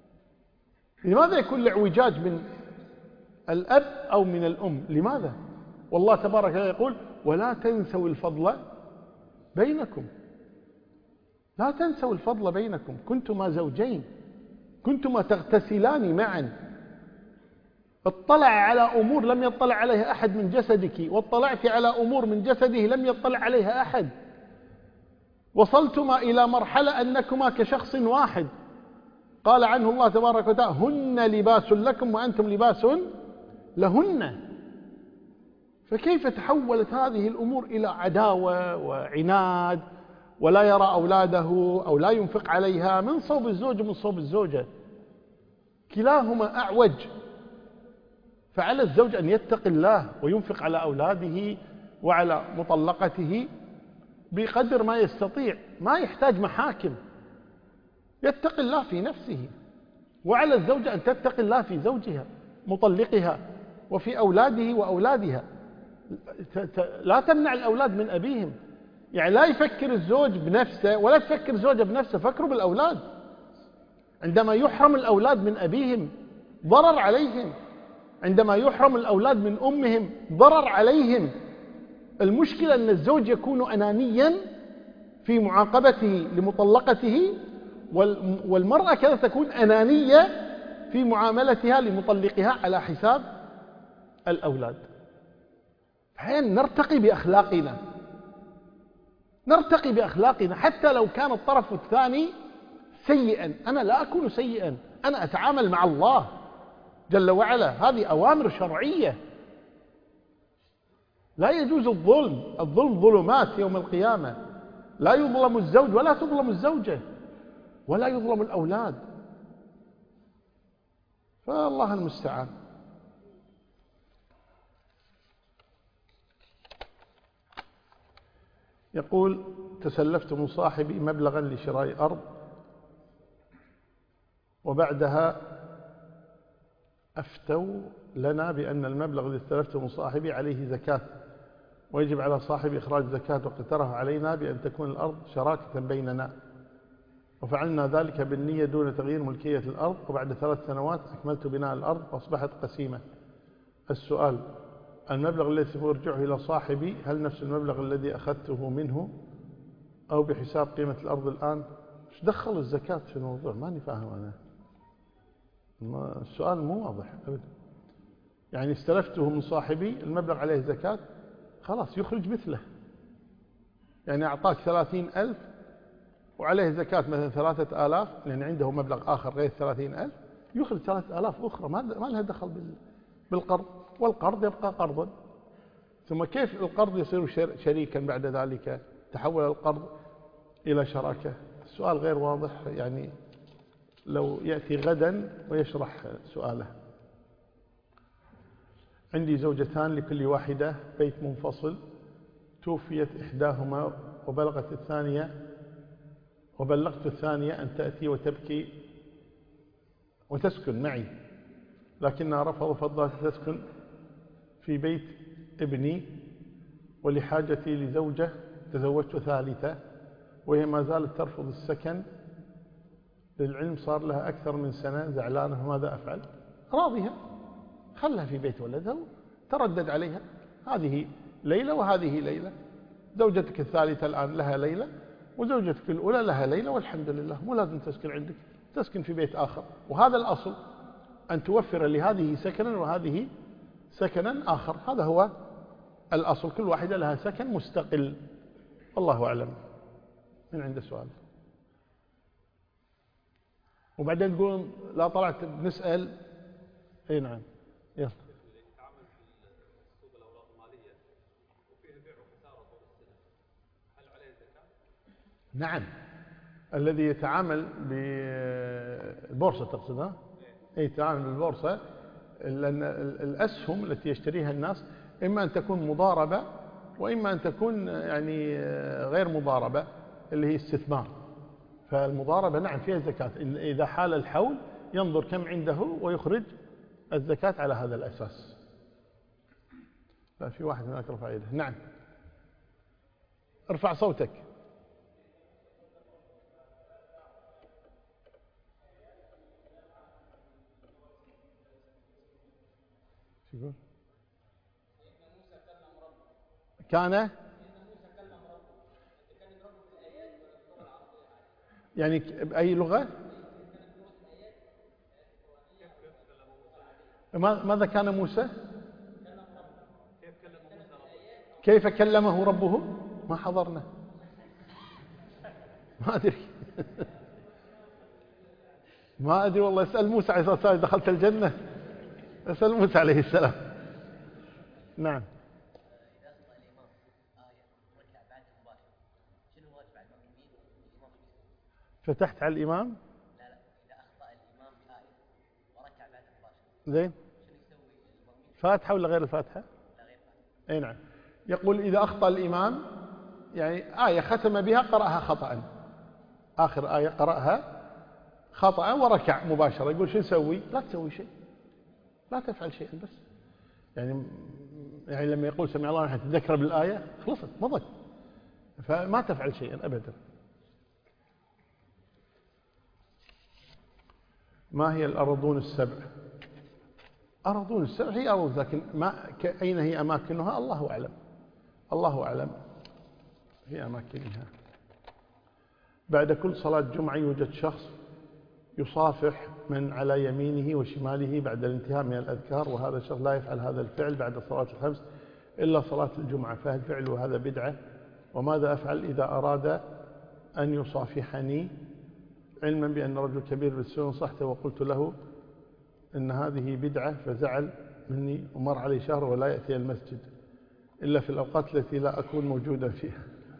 لماذا يكون الاعوجاج من الأب أو من الأم؟ لماذا؟ والله تبارك وتعالى يقول ولا تنسوا الفضل بينكم، لا تنسوا الفضل بينكم، كنتما زوجين، كنتما تغتسلان معا، اطلع على أمور لم يطلع عليها أحد من جسدك، واطلعت على أمور من جسده لم يطلع عليها أحد، وصلتما إلى مرحلة أنكما كشخص واحد. قال عنه الله تبارك وتعالى هن لباس لكم وأنتم لباس لهن. فكيف تحولت هذه الأمور إلى عداوة وعناد، ولا يرى أولاده أو لا ينفق عليها من صوب الزوج ومن صوب الزوجة، كلاهما أعوج. فعلى الزوج أن يتقي الله وينفق على أولاده وعلى مطلقته بقدر ما يستطيع، ما يحتاج محاكم، يتقي الله في نفسه. وعلى الزوجة أن تتقي الله في زوجها مطلقها وفي أولاده وأولادها. لا تمنع الأولاد من أبيهم، يعني لا يفكر الزوج بنفسه ولا تفكر الزوجة بنفسه، فكروا بالأولاد. عندما يحرم الأولاد من أبيهم ضرر عليهم، عندما يحرم الأولاد من أمهم ضرر عليهم. المشكلة أن الزوج يكون أنانيا في معاقبته لمطلقته، والمرأة كذا تكون أنانية في معاملتها لمطلقها على حساب الأولاد. فحين نرتقي بأخلاقنا، نرتقي بأخلاقنا حتى لو كان الطرف الثاني سيئا. أنا لا أكون سيئا، أنا أتعامل مع الله جل وعلا، هذه أوامر شرعية. لا يجوز الظلم، الظلم ظلمات يوم القيامة، لا يظلم الزوج ولا تظلم الزوجة ولا يظلم الأولاد، فالله المستعان. يقول تسلفت من صاحبي مبلغا لشراء أرض، وبعدها أفتوا لنا بأن المبلغ الذي استلفته من صاحبي عليه زكاة، ويجب على صاحبي إخراج زكاة، واقترح علينا بأن تكون الأرض شراكة بيننا، وفعلنا ذلك بالنية دون تغيير ملكية الأرض، وبعد ثلاث سنوات أكملت بناء الأرض وأصبحت قسيمة. السؤال: المبلغ الذي سأرجعه إلى صاحبي هل نفس المبلغ الذي أخذته منه أو بحساب قيمة الأرض الآن؟ إيش دخل الزكاة في الموضوع؟ ماني فاهم أنا، السؤال مو واضح أبدا. يعني استلفته من صاحبي، المبلغ عليه زكاة، خلاص يخرج مثله. يعني أعطاك ثلاثين ألف وعليه زكاة مثلا ثلاثة آلاف، لأن عنده مبلغ آخر غير ثلاثين ألف، يخرج ثلاثة آلاف أخرى، ما لها دخل بالقرض، والقرض يبقى قرضا. ثم كيف القرض يصير شريكا بعد ذلك؟ تحول القرض إلى شراكة. السؤال غير واضح، يعني لو يأتي غدا ويشرح سؤاله. عندي زوجتان لكل واحدة بيت منفصل، توفيت إحداهما وبلغت الثانية وبلغت الثانية أن تأتي وتبكي وتسكن معي، لكنها رفضت، فضلت تسكن في بيت ابني، ولحاجتي لزوجة تزوجت ثالثة وهي ما زالت ترفض السكن. للعلم صار لها أكثر من سنة زعلانة، فماذا أفعل؟ راضيها، خلها في بيت ولدها، تردد عليها، هذه ليلة وهذه ليلة. زوجتك الثالثة الآن لها ليلة، وزوجتك الأولى لها ليلة، والحمد لله، مو لازم تسكن عندك، تسكن في بيت آخر. وهذا الأصل، أن توفر لهذه سكنا وهذه سكنا آخر، هذا هو الأصل، كل واحدة لها سكن مستقل. والله أعلم. من عنده سؤال؟ وبعدين تقول لا طلعت بنسأل. اي نعم، يلا. يتعامل في سوق الاوراق الماليه وفيها بيع وخساره طول السنه، هل عليه زكاه؟ نعم، الذي يتعامل بالبورصه تقصد؟ ها؟ اي يتعامل بالبورصه، لان الاسهم التي يشتريها الناس اما ان تكون مضاربه واما ان تكون يعني غير مضاربه، اللي هي استثمار. فالمضاربة نعم فيها زكاة، إذا حال الحول ينظر كم عنده ويخرج الزكاة على هذا الأساس. لا، في واحد هناك رفع يده. نعم، ارفع صوتك. شو يقول؟ كان يعني بأي لغة؟ ماذا كان موسى؟ كيف كلمه ربه؟ ما حضرنا، ما أدري ما أدري والله. اسأل موسى عليه الصلاة والسلام دخلت الجنة، اسأل موسى عليه السلام. نعم. فتحت على الإمام؟ لا لا، إذا أخطأ الإمام بآية وركع بعد مباشرة زين. فاتحة ولا غير الفاتحة؟ لا غير فاتحة. أي نعم. يقول إذا أخطأ الإمام يعني آية ختم بها قرأها خطأ، آخر آية قرأها خطأ وركع مباشرة، يقول شو نسوي؟ لا تسوي شيء، لا تفعل شيئا، بس يعني يعني لما يقول سمع الله لمن حمده تذكر بالآية خلصت مضت، فما تفعل شيئا أبدا. ما هي الأرضون السبع؟ أرضون السبع هي أرض، لكن ما أين هي أماكنها الله أعلم، الله أعلم في أماكنها. بعد كل صلاة جمعة يوجد شخص يصافح من على يمينه وشماله بعد الانتهاء من الأذكار، وهذا الشخص لا يفعل هذا الفعل بعد الصلاة الخمس إلا صلاة الجمعة، فهل فعله هذا بدعة؟ وماذا أفعل إذا أراد أن يصافحني علما بأن رجل كبير بالسن نصحته وقلت له إن هذه بدعة فزعل مني ومر علي شهر ولا يأتي المسجد إلا في الأوقات التي لا أكون موجودا فيها.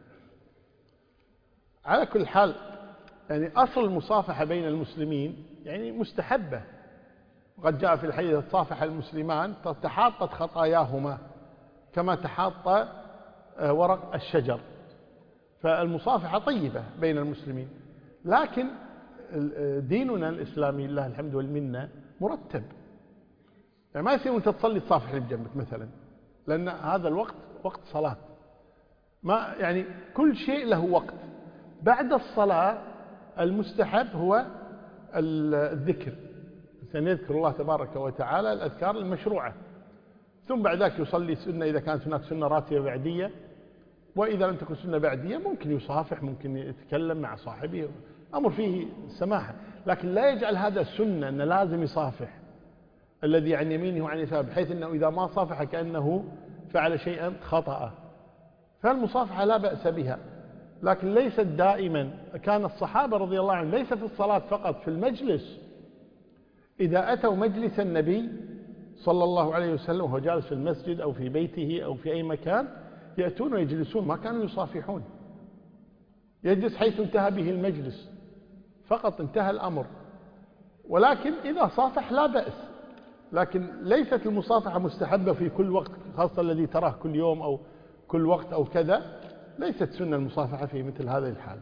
على كل حال يعني أصل المصافحة بين المسلمين يعني مستحبة، وقد جاء في الحديث تصافح المسلمان تحاطت خطاياهما كما تحاط ورق الشجر، فالمصافحة طيبة بين المسلمين، لكن ديننا الإسلامي لله الحمد والمنة مرتب، يعني ما يصير وانت تصلي تصافح اللي بجنبك مثلا، لأن هذا الوقت وقت صلاة، ما يعني كل شيء له وقت. بعد الصلاة المستحب هو الذكر، الإنسان يذكر الله تبارك وتعالى الأذكار المشروعة، ثم بعد ذلك يصلي سنة إذا كانت هناك سنة راتبة بعدية، وإذا لم تكن سنة بعدية ممكن يصافح، ممكن يتكلم مع صاحبه، أمر فيه سماحة، لكن لا يجعل هذا السنة أنه لازم يصافح الذي عن يمينه وعن يساره، بحيث أنه إذا ما صافح كأنه فعل شيئا خطأ. فالمصافحة لا بأس بها، لكن ليست دائما. كان الصحابة رضي الله عنهم ليس في الصلاة فقط، في المجلس إذا أتوا مجلس النبي صلى الله عليه وسلم وهو جالس في المسجد أو في بيته أو في أي مكان يأتون ويجلسون، ما كانوا يصافحون، يجلس حيث انتهى به المجلس فقط، انتهى الأمر. ولكن إذا صافح لا بأس، لكن ليست المصافحة مستحبة في كل وقت، خاصة الذي تراه كل يوم أو كل وقت أو كذا، ليست سنة المصافحة في مثل هذه الحالة.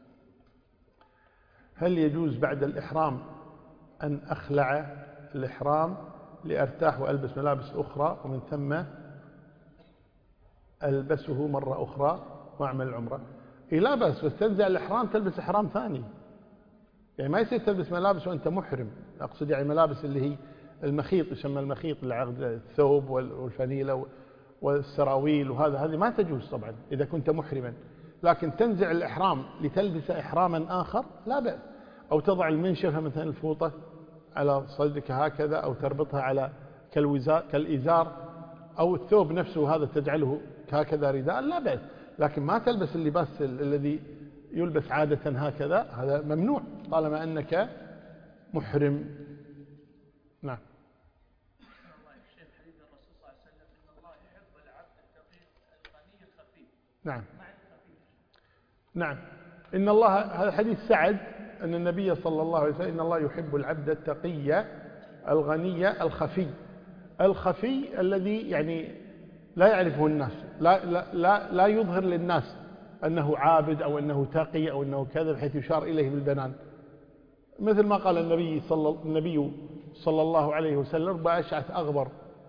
هل يجوز بعد الإحرام أن أخلع الإحرام لأرتاح وألبس ملابس أخرى ومن ثم ألبسه مرة أخرى وأعمل العمرة؟ إيه لا بأس، بس تنزع الإحرام تلبس إحرام ثاني، يعني ما يصير تلبس ملابس وأنت محرم، أقصد يعني ملابس اللي هي المخيط، يسمى المخيط اللي عقد الثوب والفنيلة والسراويل وهذا، هذه ما تجوز طبعا إذا كنت محرما، لكن تنزع الإحرام لتلبس إحراما آخر لا بأس، أو تضع المنشفة مثلا الفوطة على صدرك هكذا، أو تربطها على كالإزار، أو الثوب نفسه هذا تجعله هكذا رداء لا بأس، لكن ما تلبس اللباس الذي يلبس عادة هكذا، هذا ممنوع طالما أنك محرم. نعم. نعم نعم إن الله، هذا حديث سعد أن النبي صلى الله عليه وسلم إن الله يحب العبد التقي الغني الخفي، الخفي الذي يعني لا يعرفه الناس، لا, لا, لا, لا يظهر للناس أنه عابد أو أنه تقي أو أنه كذا بحيث يشار إليه بالبنان، مثل ما قال النبي صلى, النبي صلى الله عليه وسلم بأشعث أغبر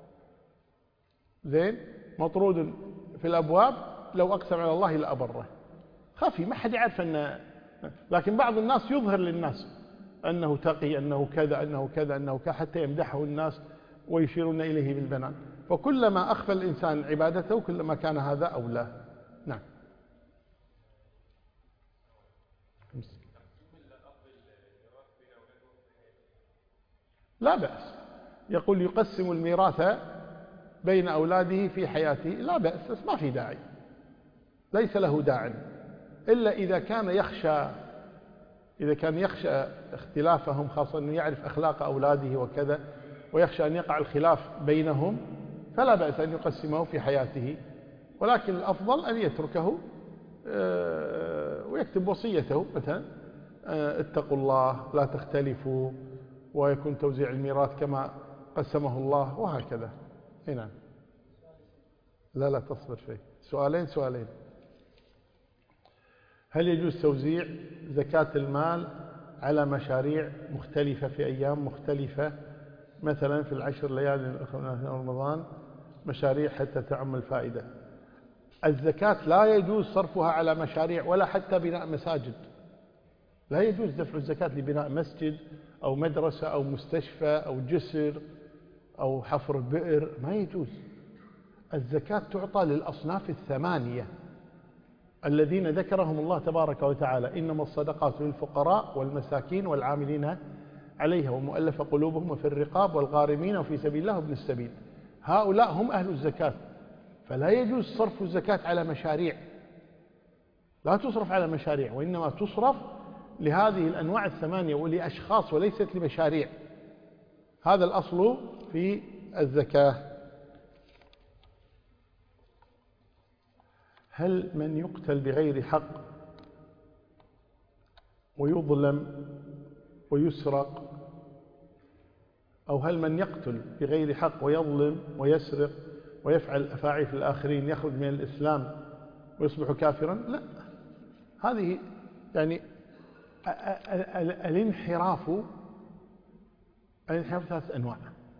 زين مطرود في الأبواب لو أقسم على الله لأبره، خفي ما حد يعرف أنه، لكن بعض الناس يظهر للناس أنه تقي، أنه كذا أنه كذا أنه كذا، حتى يمدحه الناس ويشيرون إليه بالبنان. فكلما أخفى الإنسان عبادته كلما كان هذا أولى. نعم. لا بأس، يقول يقسم الميراث بين أولاده في حياته، لا بأس، بس ما في داعي، ليس له داع إلا إذا كان يخشى إذا كان يخشى اختلافهم، خاصة أنه يعرف أخلاق أولاده وكذا، ويخشى أن يقع الخلاف بينهم، فلا بأس أن يقسمه في حياته، ولكن الأفضل أن يتركه ويكتب وصيته مثلا اتقوا الله لا تختلفوا، ويكون توزيع الميراث كما قسمه الله، وهكذا. هنا لا لا تصبر شيء. سؤالين سؤالين. هل يجوز توزيع زكاة المال على مشاريع مختلفة في أيام مختلفة، مثلا في العشر ليالي الأخرى من رمضان مشاريع حتى تعم الفائدة؟ الزكاة لا يجوز صرفها على مشاريع ولا حتى بناء مساجد. لا يجوز دفع الزكاة لبناء مسجد أو مدرسة أو مستشفى أو جسر أو حفر بئر، ما يجوز. الزكاة تعطى للأصناف الثمانية الذين ذكرهم الله تبارك وتعالى: إنما الصدقات للفقراء والمساكين والعاملين عليها والمؤلف قلوبهم وفي الرقاب والغارمين وفي سبيل الله وابن السبيل. هؤلاء هم أهل الزكاة، فلا يجوز صرف الزكاة على مشاريع، لا تصرف على مشاريع، وإنما تصرف لهذه الأنواع الثمانية ولأشخاص وليست لمشاريع. هذا الأصل في الزكاة. هل من يقتل بغير حق ويظلم ويسرق، أو هل من يقتل بغير حق ويظلم ويسرق ويفعل أفاعي في الآخرين يخرج من الإسلام ويصبح كافرا؟ لا، هذه يعني الانحراف الانحراف ثلاث أنواع.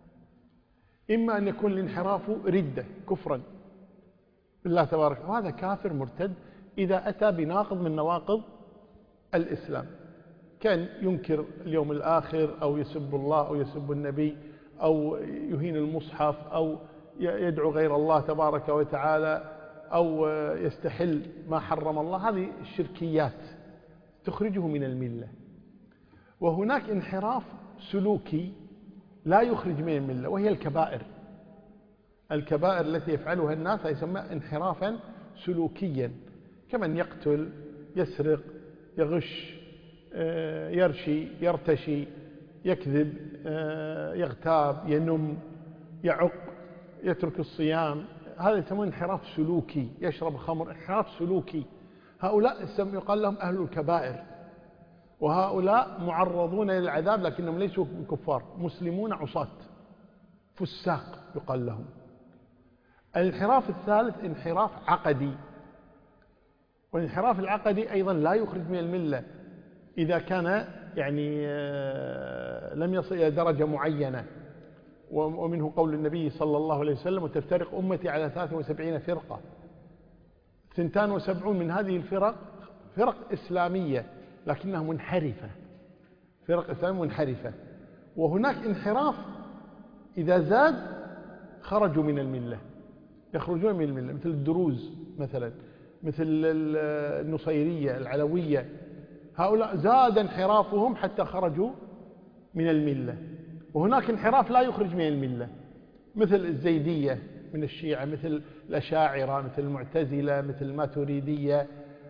إما أن يكون الانحراف ردة كفرا بالله تبارك، وهذا كافر مرتد إذا أتى بناقض من نواقض الإسلام، كان ينكر اليوم الآخر أو يسب الله أو يسب النبي أو يهين المصحف أو يدعو غير الله تبارك وتعالى أو يستحل ما حرم الله. هذه الشركيات تخرجه من الملة. وهناك انحراف سلوكي لا يخرج من الملة، وهي الكبائر. الكبائر التي يفعلها الناس يسمى انحرافا سلوكيا، كمن يقتل، يسرق، يغش، يرشي، يرتشي، يكذب، يغتاب، ينم، يعق، يترك الصيام. هذا يسمى انحراف سلوكي. يشرب خمر، انحراف سلوكي. هؤلاء يقال لهم أهل الكبائر، وهؤلاء معرضون للعذاب لكنهم ليسوا كفار، مسلمون عصاة فساق يقال لهم. الانحراف الثالث انحراف عقدي، والانحراف العقدي أيضا لا يخرج من الملة إذا كان يعني لم يصل إلى درجة معينة. ومنه قول النبي صلى الله عليه وسلم: وتفترق أمتي على ثلاثة وسبعين فرقة، ثنتان وسبعون من هذه الفرق فرق إسلامية لكنها منحرفة، فرق إسلامية منحرفة. وهناك انحراف إذا زاد خرجوا من الملة، يخرجون من الملة، مثل الدروز مثلا، مثل النصيرية العلوية. هؤلاء زاد انحرافهم حتى خرجوا من الملة. وهناك انحراف لا يخرج من الملة، مثل الزيدية من الشيعة، مثل الأشاعرة، مثل المعتزلة، مثل الماتريدية،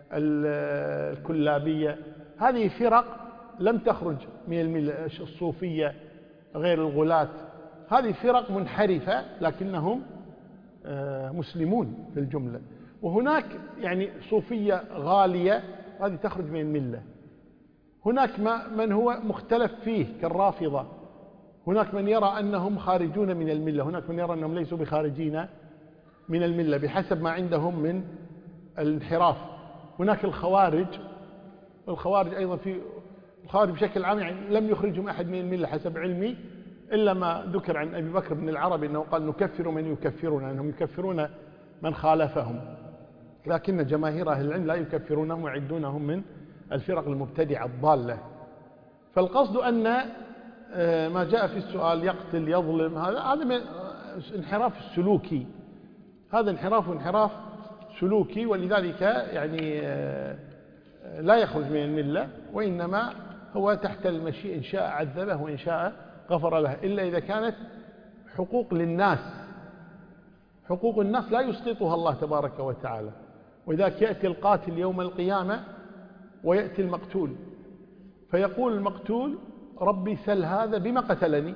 الكلابية. هذه فرق لم تخرج من الملة. الصوفية، غير الغلاة، هذه فرق منحرفة لكنهم مسلمون في الجملة. وهناك يعني صوفية غالية، هذه تخرج من الملة. هناك من هو مختلف فيه كالرافضة. هناك من يرى أنهم خارجون من الملة، هناك من يرى أنهم ليسوا بخارجين من الملة بحسب ما عندهم من الانحراف. هناك الخوارج، الخوارج أيضا في الخوارج بشكل عام يعني لم يخرجهم أحد من الملة حسب علمي، إلا ما ذكر عن أبي بكر بن العربي أنه قال: نكفر من يكفرون، أنهم يكفرون من خالفهم، لكن جماهير أهل العلم لا يكفرونهم ويعدونهم من الفرق المبتدعة الضالة. فالقصد أن ما جاء في السؤال يقتل يظلم، هذا هذا انحراف السلوكي، هذا انحراف انحراف سلوكي، ولذلك يعني لا يخرج من الملة، وإنما هو تحت المشيئة، إن شاء عذبه وإن شاء غفر له، إلا إذا كانت حقوق للناس. حقوق الناس لا يسقطها الله تبارك وتعالى. وذاك يأتي القاتل يوم القيامة ويأتي المقتول، فيقول المقتول ربي سل هذا بما قتلني،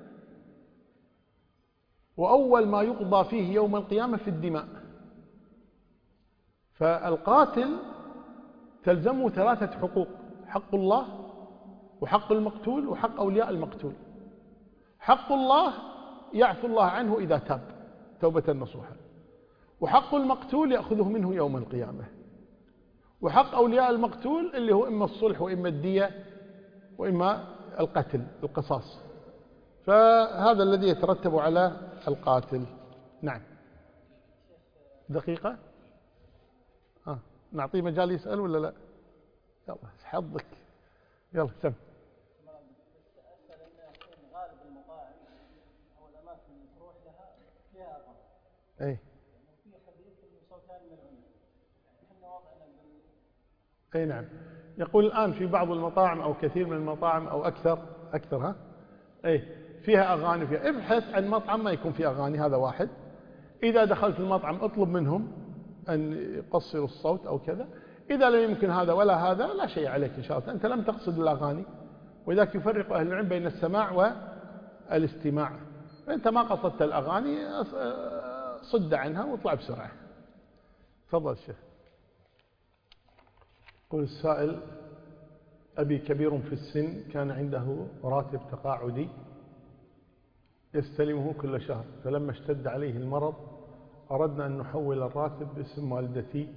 وأول ما يقضى فيه يوم القيامة في الدماء. فالقاتل تلزمه ثلاثة حقوق: حق الله وحق المقتول وحق أولياء المقتول. حق الله يعفو الله عنه إذا تاب توبة نصوحا، وحق المقتول يأخذه منه يوم القيامة، وحق أولياء المقتول اللي هو إما الصلح وإما الدية وإما القتل القصاص. فهذا الذي يترتب على القاتل. نعم. دقيقة. آه. نعطيه مجال يسأل ولا لا؟ يلا حظك، يلا سم. غالب المطاعم او الاماكن اللي تروح لها فيها اغاني. اي. في حديث انه صوتان ملعونين. احنا وضعنا بال. اي نعم. يقول الان في بعض المطاعم او كثير من المطاعم او اكثر اكثر ها؟ اي فيها اغاني فيها. ابحث عن مطعم ما يكون فيه اغاني، هذا واحد. اذا دخلت المطعم اطلب منهم ان يقصروا الصوت او كذا. إذا لم يمكن هذا ولا هذا لا شيء عليك إن شاء الله، أنت لم تقصد الأغاني. وذاك يفرق أهل العلم بين السماع والاستماع. فأنت ما قصدت الأغاني صد عنها واطلع بسرعة. تفضل الشيخ. يقول السائل: أبي كبير في السن، كان عنده راتب تقاعدي يستلمه كل شهر، فلما اشتد عليه المرض أردنا أن نحول الراتب باسم والدتي،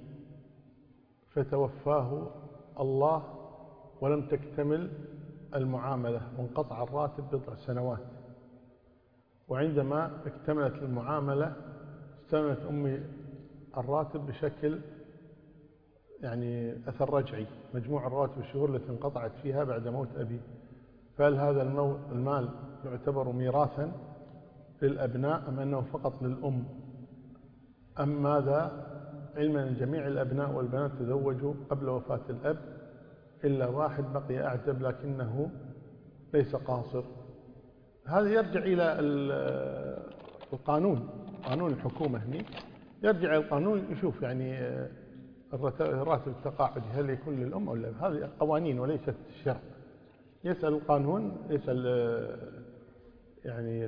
فتوفاه الله ولم تكتمل المعاملة وانقطع الراتب بضع سنوات. وعندما اكتملت المعاملة استلمت أمي الراتب بشكل يعني أثر رجعي، مجموع الرواتب الشهور التي انقطعت فيها بعد موت أبي. فهل هذا المال يعتبر ميراثا للأبناء أم أنه فقط للأم أم ماذا؟ علما أن جميع الأبناء والبنات تزوجوا قبل وفاة الأب إلا واحد بقي أعزب لكنه ليس قاصر. هذا يرجع إلى القانون، قانون الحكومة هنا يرجع إلى القانون يشوف يعني الراتب التقاعدي هل يكون للأم أو لا. هذه قوانين وليست الشرع. يسأل القانون، يسأل يعني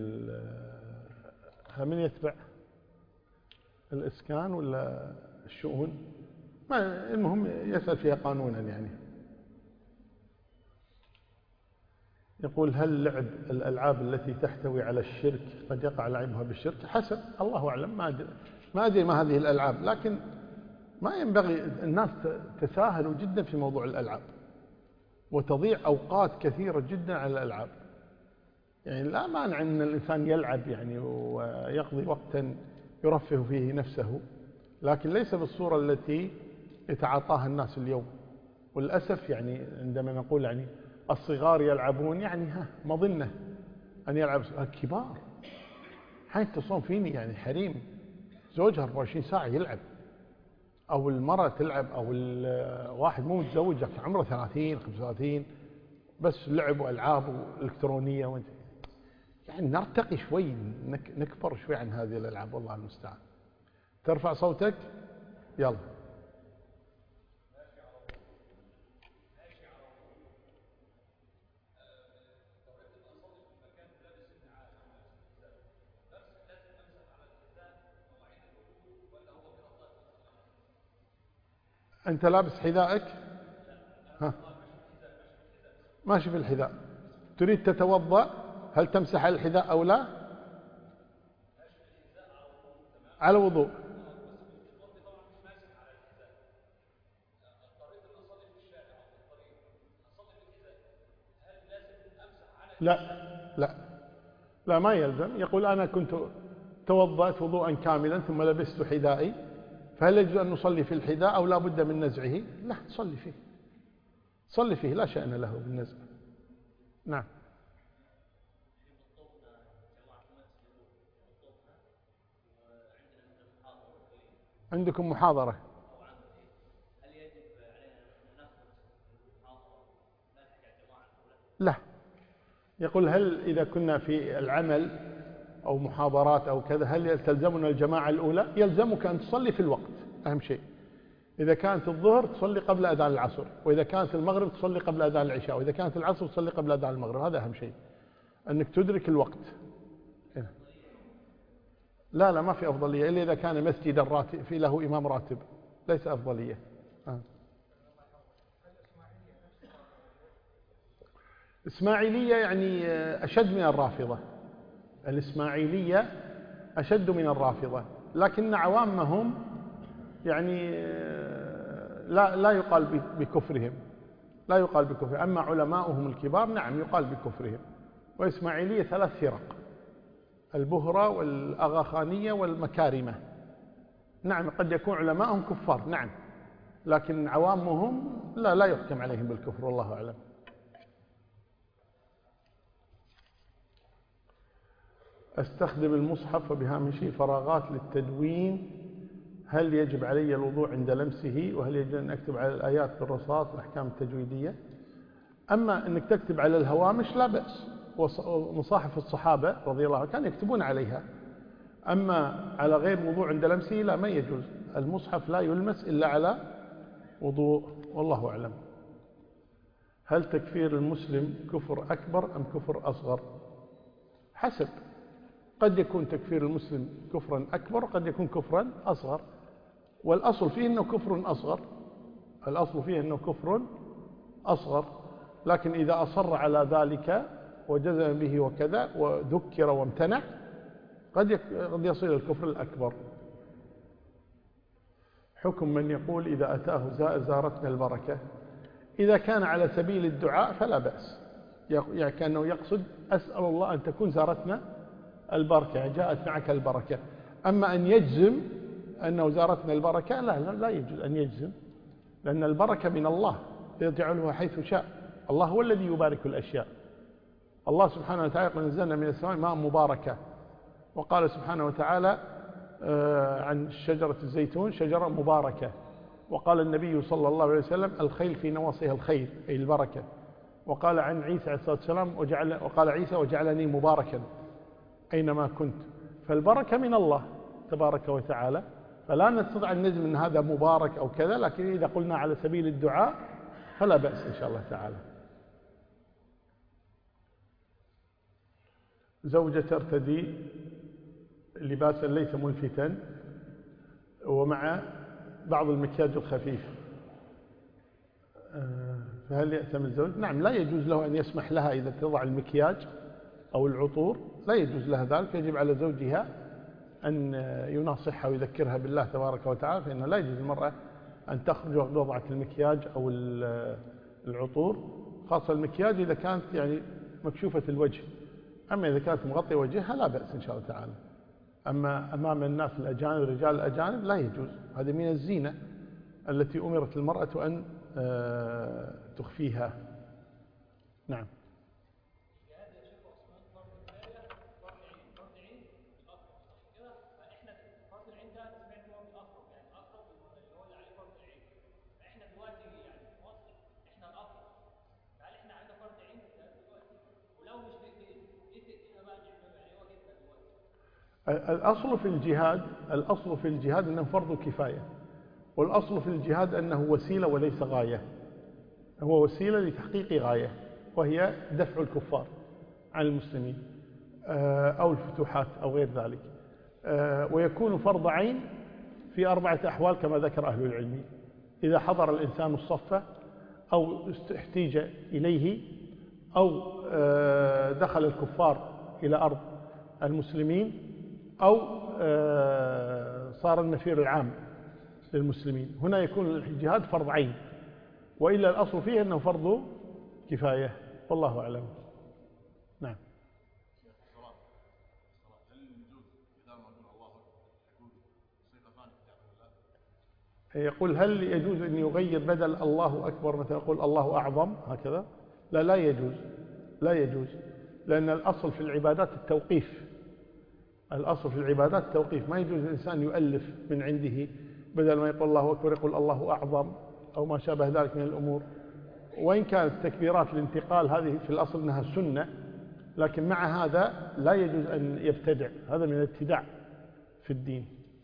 من يتبع الإسكان ولا الشؤون، ما المهم يسأل فيها قانونا يعني. يقول: هل لعب الألعاب التي تحتوي على الشرك قد يقع لعبها بالشرك؟ حسب، الله أعلم، ما أدري ما أدري ما هذه الألعاب، لكن ما ينبغي الناس تساهلوا جدا في موضوع الألعاب وتضيع أوقات كثيرة جدا على الألعاب. يعني لا مانع أن الإنسان يلعب يعني ويقضي وقتا يرفه فيه نفسه، لكن ليس بالصورة التي يتعاطاها الناس اليوم. والأسف يعني عندما نقول يعني الصغار يلعبون، يعني ها مظنة أن يلعب الكبار. حين تصون فيني يعني حريم زوجها أربعة وعشرين ساعة يلعب، أو المرأة تلعب، أو الواحد مو متزوج لكن عمره ثلاثين خمسة وثلاثين بس لعب وألعاب إلكترونية. وانت يعني نرتقي شوي، نكبر شوي عن هذه الألعاب، والله المستعان. ترفع صوتك، يلا. أنت لابس حذائك؟ ها؟ ماشي في الحذاء، تريد تتوضأ، هل تمسح الحذاء أو لا؟ على وضوء. لا لا لا ما يلزم. يقول أنا كنت توضأت وضوءا كاملا ثم لبست حذائي، فهل يجوز أن نصلي في الحذاء أو لا بد من نزعه؟ لا، صلي فيه، صلي فيه، لا شأن له بالنزع. نعم. عندكم محاضرة؟ هل يجب علينا أن نخرج محاضرة نلحق على الجماعة الأولى؟ لا، يقول هل إذا كنا في العمل أو محاضرات أو كذا هل تلزمنا الجماعة الأولى؟ يلزمك أن تصلي في الوقت، أهم شيء. إذا كانت الظهر تصلي قبل أذان العصر، وإذا كانت المغرب تصلي قبل أذان العشاء، وإذا كانت العصر تصلي قبل أذان المغرب. هذا أهم شيء، أنك تدرك الوقت. لا لا، ما في أفضلية إلا إذا كان مسجدا راتب في له إمام راتب، ليس أفضلية. آه. إسماعيلية يعني أشد من الرافضة. الإسماعيلية أشد من الرافضة، لكن عوامهم يعني لا لا يقال بكفرهم، لا يقال بكفرهم. أما علماؤهم الكبار نعم يقال بكفرهم. وإسماعيلية ثلاث فرق: البهرة والأغاخانية والمكارمة. نعم قد يكون علماءهم كفار نعم، لكن عوامهم لا لا يحكم عليهم بالكفر، والله أعلم. أستخدم المصحف وبهامشي فراغات للتدوين، هل يجب علي الوضوء عند لمسه؟ وهل يجب أن أكتب على الآيات بالرصاص والأحكام التجويدية؟ أما أنك تكتب على الهوامش لا بأس، ومصاحف الصحابة رضي الله عنهم كانوا يكتبون عليها. أما على غير وضوء عند لمسه لا، ما يجوز. المصحف لا يلمس إلا على وضوء، والله أعلم. هل تكفير المسلم كفر أكبر أم كفر أصغر؟ حسب، قد يكون تكفير المسلم كفرا أكبر وقد يكون كفرا أصغر، والأصل فيه أنه كفر أصغر، الأصل فيه أنه كفر أصغر. لكن إذا أصر على ذلك وجزم به وكذا وذكر وامتنع قد يصل الكفر الأكبر. حكم من يقول إذا أتاه زائر زارتنا البركة، إذا كان على سبيل الدعاء فلا بأس، يعني كأنه يقصد أسأل الله أن تكون زارتنا البركة، جاءت معك البركة. أما أن يجزم أنه زارتنا البركة لا لا, لا يجوز أن يجزم، لأن البركة من الله يجعلها حيث شاء. الله هو الذي يبارك الأشياء. الله سبحانه وتعالى قال نزلنا من السماء ماء مباركة، وقال سبحانه وتعالى عن شجرة الزيتون شجرة مباركة، وقال النبي صلى الله عليه وسلم الخيل في نواصيها الخير أي البركة، وقال عن عيسى عليه الصلاة والسلام وجعل وقال عيسى وجعلني مباركا أينما كنت. فالبركة من الله تبارك وتعالى، فلا نستطيع أن نجزم أن هذا مبارك أو كذا، لكن إذا قلنا على سبيل الدعاء فلا بأس إن شاء الله تعالى. زوجة ترتدي لباسا ليس ملفتا ومع بعض المكياج الخفيف، فهل يأثم الزوج؟ نعم، لا يجوز له أن يسمح لها إذا تضع المكياج أو العطور، لا يجوز لها ذلك. يجب على زوجها أن يناصحها ويذكرها بالله تبارك وتعالى، فإنه لا يجوز المرأة أن تخرج وضعت المكياج أو العطور، خاصة المكياج إذا كانت يعني مكشوفة الوجه. أما إذا كانت مغطية وجهها لا بأس إن شاء الله تعالى. أما أمام الناس الأجانب الرجال الأجانب لا يجوز، هذه من الزينة التي أمرت المرأة أن تخفيها. نعم. الأصل في الجهاد الأصل في الجهاد أنه فرض كفاية، والأصل في الجهاد أنه وسيلة وليس غاية، هو وسيلة لتحقيق غاية وهي دفع الكفار عن المسلمين أو الفتوحات أو غير ذلك. ويكون فرض عين في أربعة أحوال كما ذكر أهل العلم: إذا حضر الإنسان الصف، أو احتيج إليه، أو دخل الكفار إلى أرض المسلمين، أو صار النفير العام للمسلمين. هنا يكون الجهاد فرض عين، وإلا الأصل فيه أنه فرض كفاية، والله أعلم. نعم. يقول هل يجوز أن يغير بدل الله أكبر مثلا يقول الله أعظم هكذا؟ لا لا يجوز، لا يجوز، لأن الأصل في العبادات التوقيف. الأصل في العبادات التوقيف، ما يجوز الإنسان يؤلف من عنده بدل ما يقول الله أكبر يقول الله أعظم أو ما شابه ذلك من الأمور. وإن كانت تكبيرات الانتقال هذه في الأصل أنها سنة، لكن مع هذا لا يجوز أن يبتدع، هذا من الابتداع في الدين.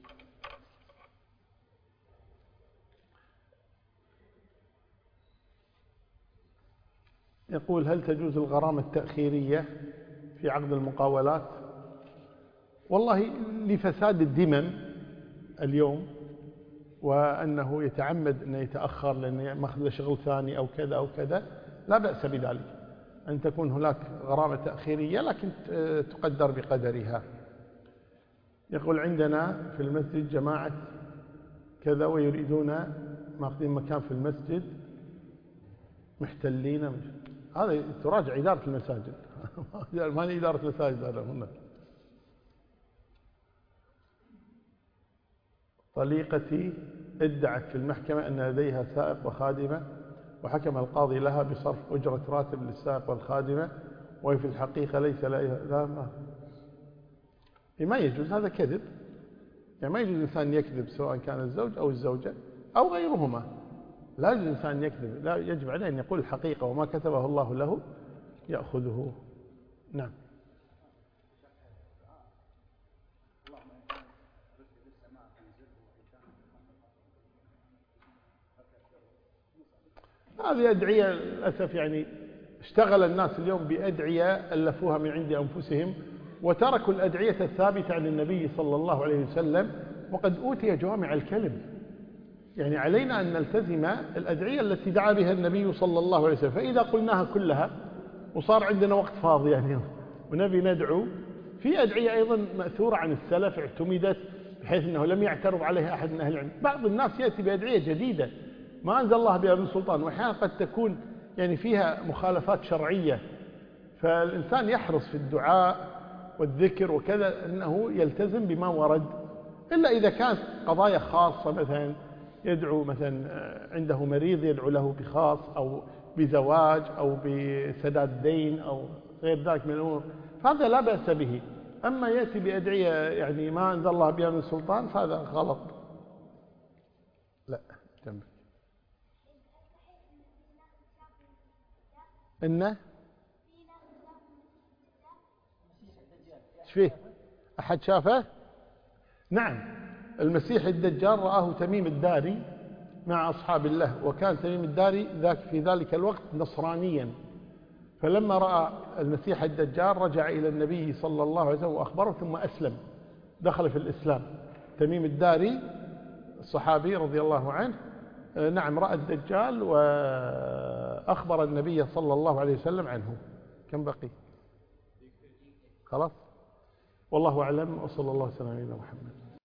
يقول هل تجوز الغرامة التأخيرية في عقد المقاولات؟ والله لفساد الذمم اليوم، وأنه يتعمد أن يتأخر لأنه ماخذ شغل ثاني أو كذا أو كذا، لا بأس بذلك أن تكون هناك غرامة تأخيرية لكن تقدر بقدرها. يقول عندنا في المسجد جماعة كذا ويريدون ماخذين مكان في المسجد محتلين، هذا تراجع إدارة المساجد ما هي إدارة المساجد هذا هنا. طليقتي ادعت في المحكمة أن لديها سائق وخادمة، وحكم القاضي لها بصرف أجرة راتب للسائق والخادمة، وهي في الحقيقة ليس لها. لا ما, ما يجوز، هذا كذب. يعني ما يجوز الإنسان يكذب سواء كان الزوج أو الزوجة أو غيرهما، لا يجوز الإنسان يكذب، لا، يجب عليه أن يقول الحقيقة، وما كتبه الله له يأخذه. نعم. هذه أدعية للأسف، يعني اشتغل الناس اليوم بأدعية ألفوها من عند أنفسهم وتركوا الأدعية الثابتة عن النبي صلى الله عليه وسلم، وقد أوتي جوامع الكلم. يعني علينا أن نلتزم الأدعية التي دعا بها النبي صلى الله عليه وسلم، فإذا قلناها كلها وصار عندنا وقت فاضي يعني ونبي ندعو، في أدعية أيضا مأثورة عن السلف اعتمدت بحيث أنه لم يعترض عليها أحد من أهل العلم. بعض الناس يأتي بأدعية جديدة ما أنزل الله بها من سلطان، وأحيانا قد تكون يعني فيها مخالفات شرعية، فالإنسان يحرص في الدعاء والذكر وكذا أنه يلتزم بما ورد، إلا إذا كانت قضايا خاصة، مثلا يدعو مثلا عنده مريض يدعو له بخاص أو بزواج أو بسداد دين أو غير ذلك من الأمور، فهذا لا بأس به. أما يأتي بأدعية يعني ما أنزل الله بها من سلطان فهذا غلط. لا جنبك. إنه ايش فيه؟ أحد شافه؟ نعم، المسيح الدجال رآه تميم الداري مع أصحاب الله، وكان تميم الداري ذاك في ذلك الوقت نصرانيا، فلما رأى المسيح الدجال رجع إلى النبي صلى الله عليه وسلم وأخبره ثم أسلم، دخل في الإسلام. تميم الداري الصحابي رضي الله عنه نعم رأى الدجال وأخبر النبي صلى الله عليه وسلم عنه. كم بقي؟ خلاص، والله أعلم، وصلى الله وسلم على محمد.